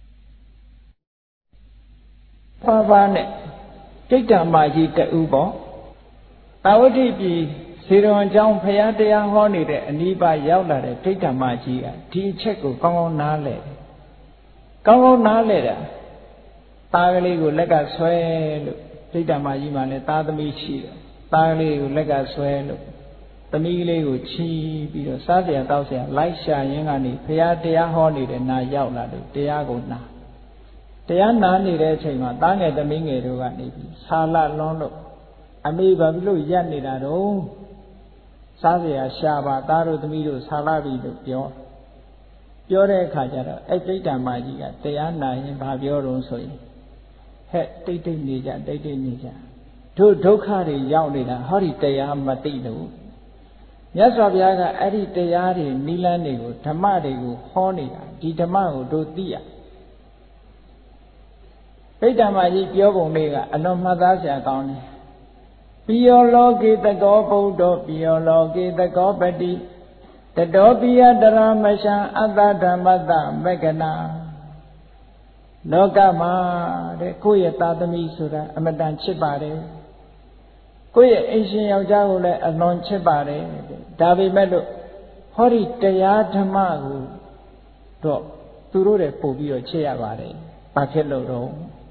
ပါပါနဲ့တိဋ္ဌာမကြီးတူပေါ့တာဝတိပြည်ဇေရဝံကျောင်းဖရာတရားဟောနေတဲ့အနိဗ္ဗာန်ရောက်လာတဲ့တိဋ္ဌာမကြီးကဒီအချက်ကိုကောင်းကောင်းနားလဲတယ်ကောင်းကောင်းနားလဲတာသားကလေးကိုလက်ကဆွဲလို့တိဋ္ဌာမကြီးမှလည်းသားသမီးရှိတယ်သားကလေးကိုလက်ကဆွဲလို့သမီးလေးကိုချီးပြီးတော့စားเสียတောက်เสียလိုက်ရှာရင်းကနေဘုရားတရားဟောနေတဲ့နာရောက်လာလို့တရားကိုနာတရားနာနေတဲ့အချိန်မှာသားငယ်သမီးငယ်တို့ကနေပြီးဆာလလွန်းလို့အမေဘာဖြစ်လို့ရက်နေတာတော့စားเสียရှာပါသားတို့သမီးတို့ဆာလပြီလို့ပြောပြောတဲ့အခါကျတော့အဲ့တိဋ္ဌာမကြီးကတရားနာရင်ဘာပြောတော့ဆိုရင်ဟဲ့တိတ်တိတ်နေကြတိတ်တိတ်နေကြတို့ဒုက္ခတွေရောက်နေတာဟောဒီတရားမသိလို့မြတ်စွာဘုရားကအဲ့ဒီတရားတွေနိလန်းတွေကိုဓမ္မတွေကိုဟောနေတာဒီဓမ္မကိုတို့သိရပိဋကမကြီးပြောပုံလေးကအလွန်မှတ်သားစရာကောင်းတယ်ပိယောလောကေတကောဗုဒ္ဓပိယောလောကေတကောပတိတတောပိယတရာမရှံအတ္တဓမ္မတမဂ္ဂနာလောကမှာတဲ့ကိုယ့်ရဲ့သာသမီဆိုတာအမတန်ချစ်ပါတယ်ကိုယ့်ရဲ့အရှင်ယောက်ျားကိုလည်းအလွန်ချစ်ပါတယ်ဒါပေမဲ့လို့ဟောဒီတရားဓမ္မကိုတော့သူတို့တွေပို့ပြီးတော့ချစ်ရပါတယ်ဘာဖြစ်လို့တော့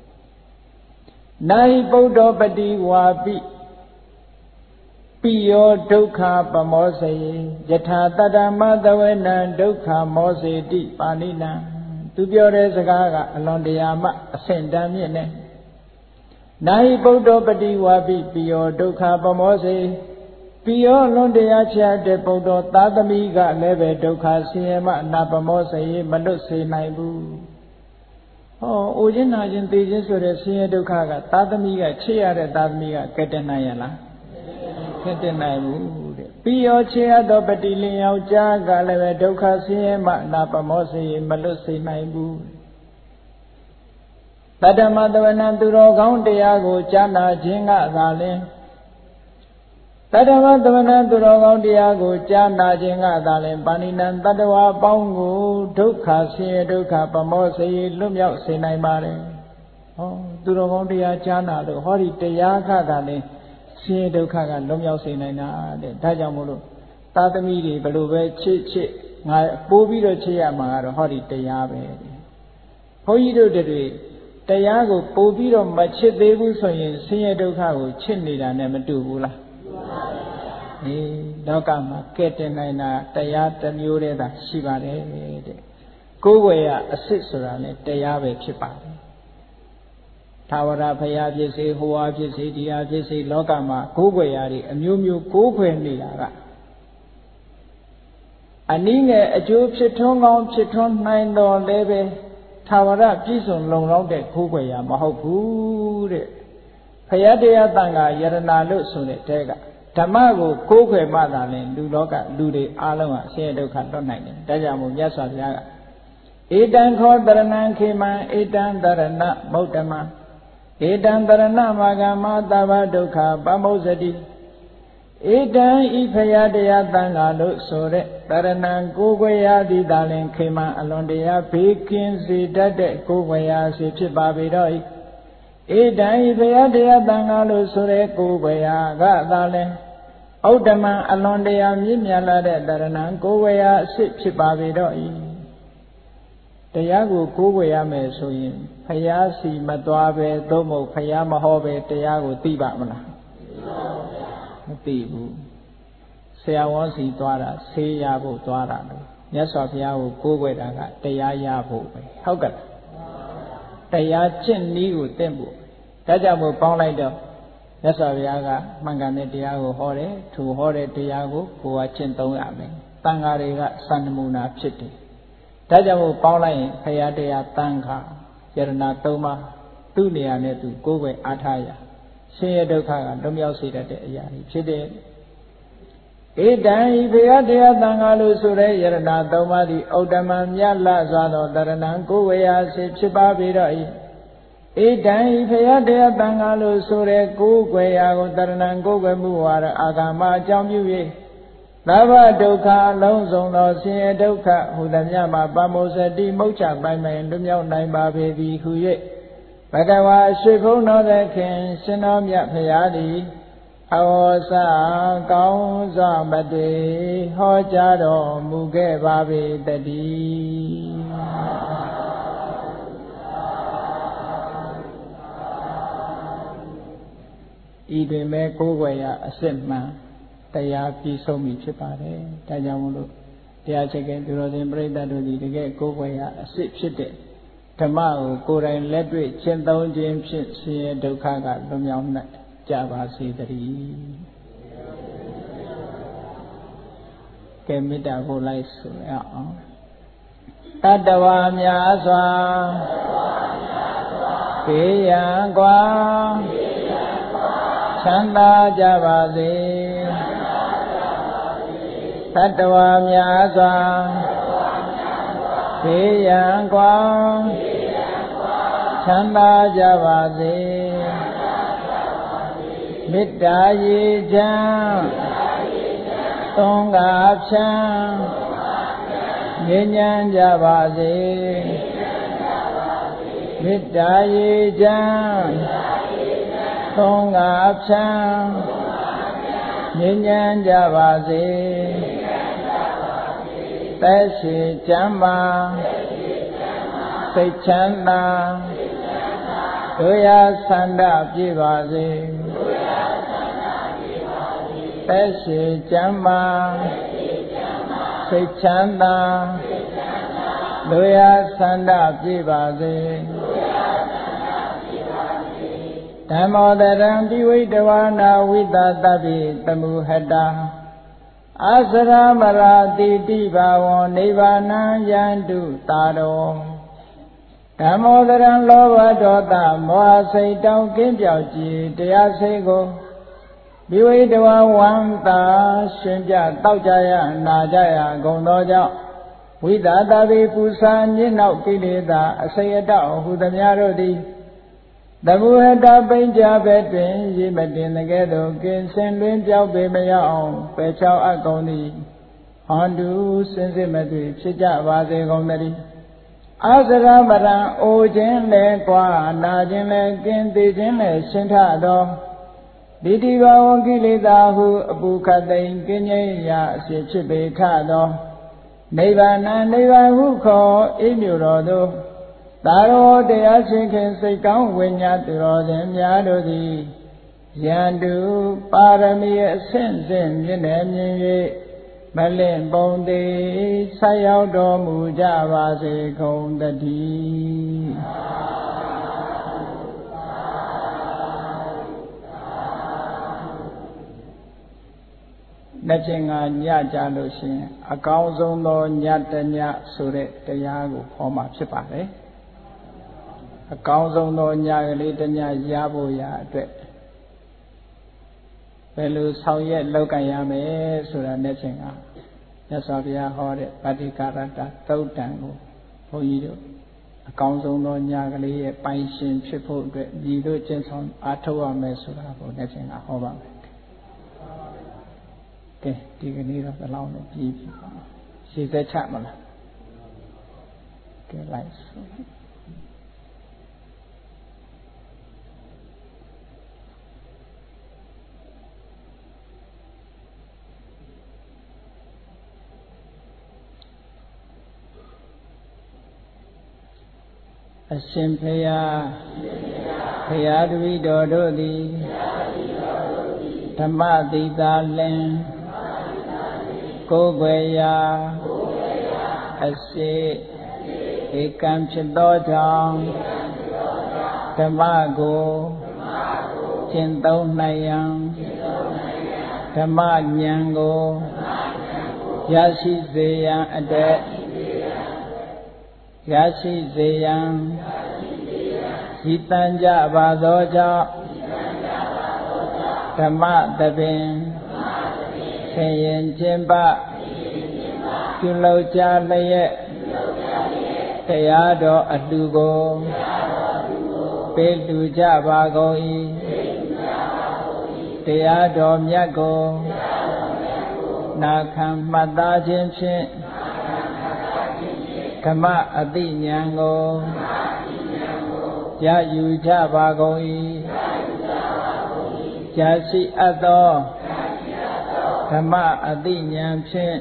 နာဟိပုဒ္ဓောပတိဝါပိပိယောဒုက္ခပမောစေယထာတတ္တမသဝေနံဒုက္ခမောစေတိပါဏိနံသူပြောတဲ့စကားကအလွန်တရာမှအဆင့်တန်းမြင့်နေနာဟိပုဒ္ဓောပတိဝါပိပိယောဒုက္ခပမောစေပိယောလွန်တရားချတဲ့ပုဒ္ဓောသာသမီကလည်းပဲဒုက္ခဆင်းရဲမှအနာပမောစေမလွတ်စေနိုင်ဘူးဟောအိုခြင်းနာခြင်းသိခြင်းဆိုတဲ့ဆင်းရဲဒုက္ခကသာသမီကချစ်ရတဲ့သာသမီကကဲ့တဲ့နိုင်ရလားကဲ့တဲ့နိုင်ဘူးတဲ့ပိယောချစ်ရသောပတိလင်ယောက်ျားကလည်းပဲဒုက္ခဆင်းရဲမှအနာပမောစေမလွတ်စေနိုင်ဘူးတတ္တမတဝနံသူတော်ကောင်းတရားကိုကြားနာခြင်းကသာလျှင်တတ္တမတဝနံသူတော်ကောင်းတရားကိုကြားနာခြင်းကသာလျှင်ပါဏိနံတတ္တဝါပေါင်းကိုဒုက္ခဆင်းရဲဒုက္ခပမောစေလွတ်မြောက်စေနိုင်ပါတယ်ဟောသူတော်ကောင်းတရားကြားနာလို့ဟောဒီတရားကသာလျှင်ဆင်းရဲဒုက္ခကလွတ်မြောက်စေနိုင်တာတဲ့ဒါကြောင့်မို့လို့သာသမီတွေဘယ်လိုပဲချစ်ချစ်ငါပိုးပြီးတော့ချစ်ရမှာကတော့ဟောဒီတရားပဲဘုန်းကြီးတို့တွေတရားကိုပို့ပြီးတော့မချစ်သေးဘူးဆိုရင်ဆင်းရဲဒုက္ခကိုချစ်နေတာနဲ့မတူဘူးလားအေးလောကမှာကဲ့တင်နိုင်တာတရားတစ်မျိုးတည်းသာရှိပါတယ်တဲ့ကိုယ်ွယ်ရအစ်စ်ဆိုတာလည်းတရားပဲဖြစ်ပါတယ်သာဝရဘုရားဖြစ်စေဟောအားဖြစ်စေဒီအားဖြစ်စေလောကမှာကိုယ်ွယ်ရတွေအမျိုးမျိုးကိုယ်ွယ်နေတာကအနည်းငယ်အကျိုးဖြစ်ထွန်းကောင်းဖြစ်ထွန်းနိုင်တော်လည်းပဲသာဝရပြည့်စုံလုံလောက်တဲ့ကိုးကွယ်ရာမဟုတ်ဘူးတဲ့ဘုရားတရားတန်ခါယရနာလို့ဆိုတဲ့တဲကဓမ္မကိုကိုးကွယ်မှသာလျှင်လူလောကလူတွေအားလုံးဟာဆင်းရဲဒုက္ခလွတ်နိုင်တယ်ဒါကြောင့်မို့မြတ်စွာဘုရားကဧတံခောတရဏံခေမံဧတံတရဏမௌတ္တမဧတံတရဏမာဂမသဗ္ဗဒုက္ခပမောဇတိဧတံဤဖရာတရားတန်ခါလို့ဆိုတဲ့တရဏံကိုယ်ွယ်ရာသည်သာလင်ခေမံအလွန်တရာဘေးကင်းစေတတ်တဲ့ကိုယ်ွယ်ရာစီဖြစ်ပါပေတော့၏ဧတံဤဖရာတရားတန်ခါလို့ဆိုတဲ့ကိုယ်ွယ်ရာကသာလင်ဩတ္တမံအလွန်တရာမြင့်မြတ်လာတဲ့တရဏံကိုယ်ွယ်ရာအစစ်ဖြစ်ပါပေတော့၏တရားကိုကိုးကွယ်ရမယ်ဆိုရင်ဖယားစီမသွားပဲသို့မဟုတ်ဖယားမဟောပဲတရားကိုသိပါမလားမသိဘူးဆရာဝန်စီသွားတာဆေးရဖို့သွားတာလို့မြတ်စွာဘုရားကိုကိုးကွယ်တာကတရားရဖို့ပဲဟုတ်ကဲ့တရားကျင့်နည်းကိုသင်ဖို့ဒါကြောင့်မို့ပေါင်းလိုက်တော့မြတ်စွာဘုရားကမှန်ကန်တဲ့တရားကိုဟောတယ်သူဟောတဲ့တရားကိုကိုယ်ကကျင့်သုံးရမယ်တန်ဃာတွေကစံနမူနာဖြစ်တယ်ဒါကြောင့်မို့ပေါင်းလိုက်ရင်ဖရာတရားတန်ခါယရဏသုံးပါးသူ့နေရာနဲ့သူကိုယ်ပဲအားထားရဆင်းရဲဒုက္ခကလွတ်မြောက်စေတတ်တဲ့အရာတွေဖြစ်တယ်ဧတံဤဖရာတရားတန်ခါလို့ဆိုတဲ့ယရဏသုံးပါးသည်ဩတ္တမံမြတ်လစွာသောတရဏံကိုယ်ဝေယစေဖြစ်ပါပေတော့၏ဧတံဤဖရာတရားတန်ခါလို့ဆိုတဲ့ကိုယ်ွယ်ရာကိုတရဏံကိုယ်ွယ်မှုဝါဒအာဂမအကြောင်းပြု၍သဗ္ဗဒုက္ခအလုံးစုံသောဆင်းရဲဒုက္ခဟူသည်များမှာပမောဇတိမုတ်ချပိုင်ပိုင်လွတ်မြောက်နိုင်ပါပေသည်ဟု၍ဘဂဝါရှိခိုးတော်သခင်ရှင်တော်မြတ်ဖရာသည်အဝေါစကောင်းစွာမတေဟောကြားတော်မူခဲ့ပါပေတည်းဤတွင်မဲ့ကိုယ်ွယ်ရာအစစ်မှန်တရားပြီးဆုံးပြီဖြစ်ပါတယ်ဒါကြောင့်မို့လို့တရားချက်ကသူတော်စင်ပြိဿတို့ဒီတကယ်ကိုယ်ွယ်ရာအစစ်ဖြစ်တဲ့ဓမ္မကိုကိုယ်တိုင်လက်တွေ့ကျင့်သုံးခြင်းဖြင့်ဆင်းရဲဒုက္ခကလွတ်မြောက်နိုင်ကြပါစေတည်းကဲမေတ္တာကိုလိုက်ဆိုရအောင်တတ္တဝါများစွာဘေးရန်ကွာချမ်းသာကြပါစေတတ္တဝါများစွာဘေးရန်ကွာချမ်းသာကြပါစေမေတ္တာရေချမ်းသုံးကားဖြန်းငြိမ်းချမ်းကြပါစေမေတ္တာရေချမ်းသုံးကားဖြန်းငြိမ်းချမ်းကြပါစေသက်ရှိကျမ်းမာစိတ်ချမ်းသာတို့ရဆန္ဒပြည့်ပါစေသက်ရှိကျမ်းမာစိတ်ချမ်းသာတို့ရဆန္ဒပြည့်ပါစေဓမ္မောတရံပိဝိတဝါနာဝိသတပိတမုဟတာအာစရမရာတိတိဘာဝံနိဗ္ဗာနံယန္တုတာရောဓမ္မောတရံလောဘဒေါသမောဟစိတ်တောင်းကင်းပြောက်ကြည်တရားစိတ်ကိုပိဝိတဝါဝန္တာရှင်ပြတောက်ကြရနာကြရကုန်သောကြောင့်ဝိသတပိပူဇာညစ်နောက်ကိလေသာအစိတ်အတောက်ဟုသမျှတို့သည်တမုဟတပိဉ္ကြဘက်တွင်ရေမတင်တကဲ့သို့ကင်းစင်တွင်ပြောက်ပေမရအောင်ပယ်ချောက်အပ်ကုန်သည်ဟောတုစင်စစ်မသွေဖြစ်ကြပါစေကုန်သတည်းအာစရမရံအိုခြင်းလည်းကွာနာခြင်းလည်းကင်းသေးခြင်းလည်းရှင်းထသောဒီတိဘဝကိလေသာဟုအပူခတ်သိမ်းကင်းငြိမ်းရာအဖြစ်ဖြစ်ပေထသောနိဗ္ဗာန်နိဗ္ဗာန်ဟုခေါ်အေးမြူတော်သို့သာရောတရားရှင်ခင်စိတ်ကောင်းဝိညာသူတော်စင်များတို့သည်ယန္တုပါရမီအဆင့်ဆင့်မြင့်နေမြင်၍မလင့်ပုံသေးဆက်ရောက်တော်မူကြပါစေကုန်သတည်းလက်ချင်းကညကြလို့ရှိရင်အကောင်းဆုံးသောညတညဆိုတဲ့တရားကိုဟောမှာဖြစ်ပါတယ်အကောင်းဆုံးသောညကလေးတညရဖို့ရာအတွက်ဘယ်လိုဆောင်ရွက်လုပ်ကံရမယ်ဆိုတာနဲ့ချင်းကမြတ်စွာဘုရားဟောတဲ့ပဋိကာရတသုတ်တံကိုဘုန်းကြီးတို့အကောင်းဆုံးသောညာကလေးရဲ့ပိုင်ရှင်ဖြစ်ဖို့အတွက်ညီတို့ကျင့်ဆောင်အားထုတ်ရမယ်ဆိုတာကိုလည်းချင်းကဟောပါမယ်ကဲဒီကနေ့တော့ဘယ်လောက်နဲ့ပြီးပြီပါရှင်းသက်ချမလားကဲလိုက်ဆိုအရှင်ဖေယဖေယတပည့်တော်တို့သည်ဓမ္မတိသာလင်ကိုယ်ွယ်ရာအစေဧကံဖြစ်သောကြောင့်ဓမ္မကိုကျင့်သုံးနိုင်ရန်ဓမ္မဉာဏ်ကိုရရှိစေရန်အတွက်ရရှိစေရန်ရည်တန်ကြပါသောကြောင့်ဓမ္မသဘင်ဆင်ရင်ခြင်းပပြုလုပ်ကြလျက်တရားတော်အတူကိုပေးလူကြပါကုန်၏တရားတော်မြတ်ကိုနာခံမှတ်သားခြင်းဖြင့်ဓမ္မအသိဉာဏ်ကိုရယူကြပါကုန်၏ကြာရှိအပ်သောဓမ္မအသိဉာဏ်ဖြင့်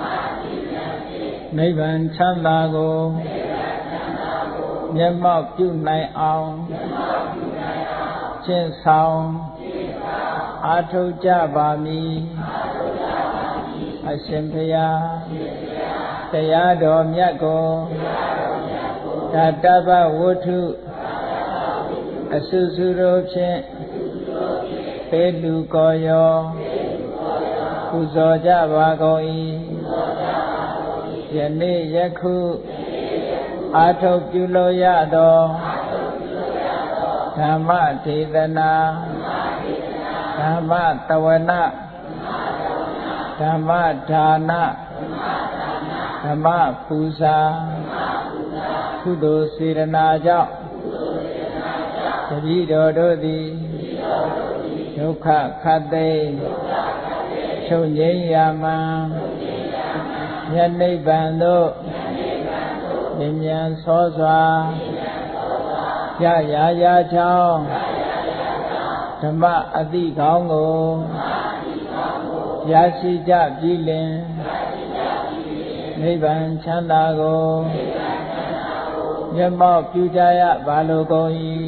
နိဗ္ဗာန်ချမ်းသာကိုမျက်မှောက်ပြုနိုင်အောင်ကျင့်ဆောင်အားထုတ်ကြပါမည်အရှင်ဘုရားတရားတော်မြတ်ကိုဓာတပဝတ္ထုအစုစုတို့ဖြင့်ပေလူကောယောပူဇော်ကြပါကုန်၏ယနေ့ယခုအာထုတ်ပြုလို့ရသောဓမ္မဒေသနာဓမ္မတဝနာဓမ္မဒါနဓမ္မပူဇာကုသိုလ်စေရနာကြောင့်တပည့်တော်တို့သည်ဒုက္ခခတ်သိချုပ်ငြိမ်းရာမှမြတ်နိဗ္ဗာန်သို့မြင်မြန်သောစွာရရာရာချောင်းဓမ္မအတိကောင်းကိုရရှိကြပြီလင်နိဗ္ဗာန်ချမ်းသာကိုမျက်မှောက်ပြုကြရပါလိုကုန်၏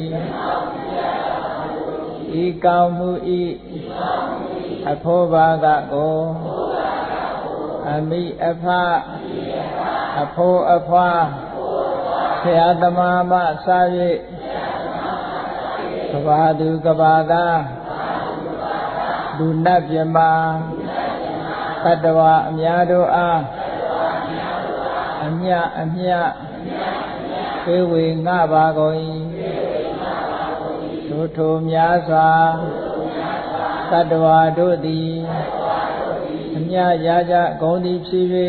ဤကောင်းမှုဤအဖို့ဘာကကိုအမိအဖအဖို့အဖွာဆရာသမားမစ၍ကဘာသူကဘာသာလူနတ်ပြမတတ္တဝါအများတို့အားအမြအမြပေဝေငှပါကုန်၏ထိုထိုများစွာတတ္တဝါတို့သည်အမြရာကြဂုံသည်ဖြစ်၍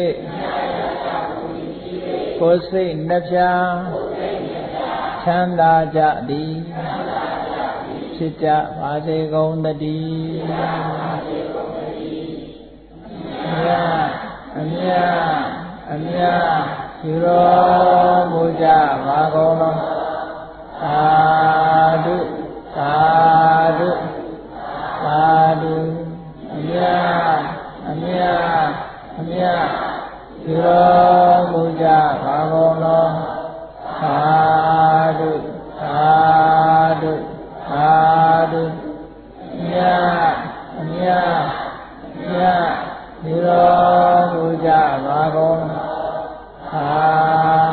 ကိုယ်စိတ်နှပြချမ်းသာကြသည်ဖြစ်ကြပါစေကုန်သတည်းအမြအမြအမြယူတော်မူကြပါကုန်သောသာဓုသာဓုသာဓုအမြအမြအမြယူတော်မူကြပါကုန်သောသာဓုသာဓုသာဓုအမြအမြအမြယူတော်မူကြပါကုန်သာ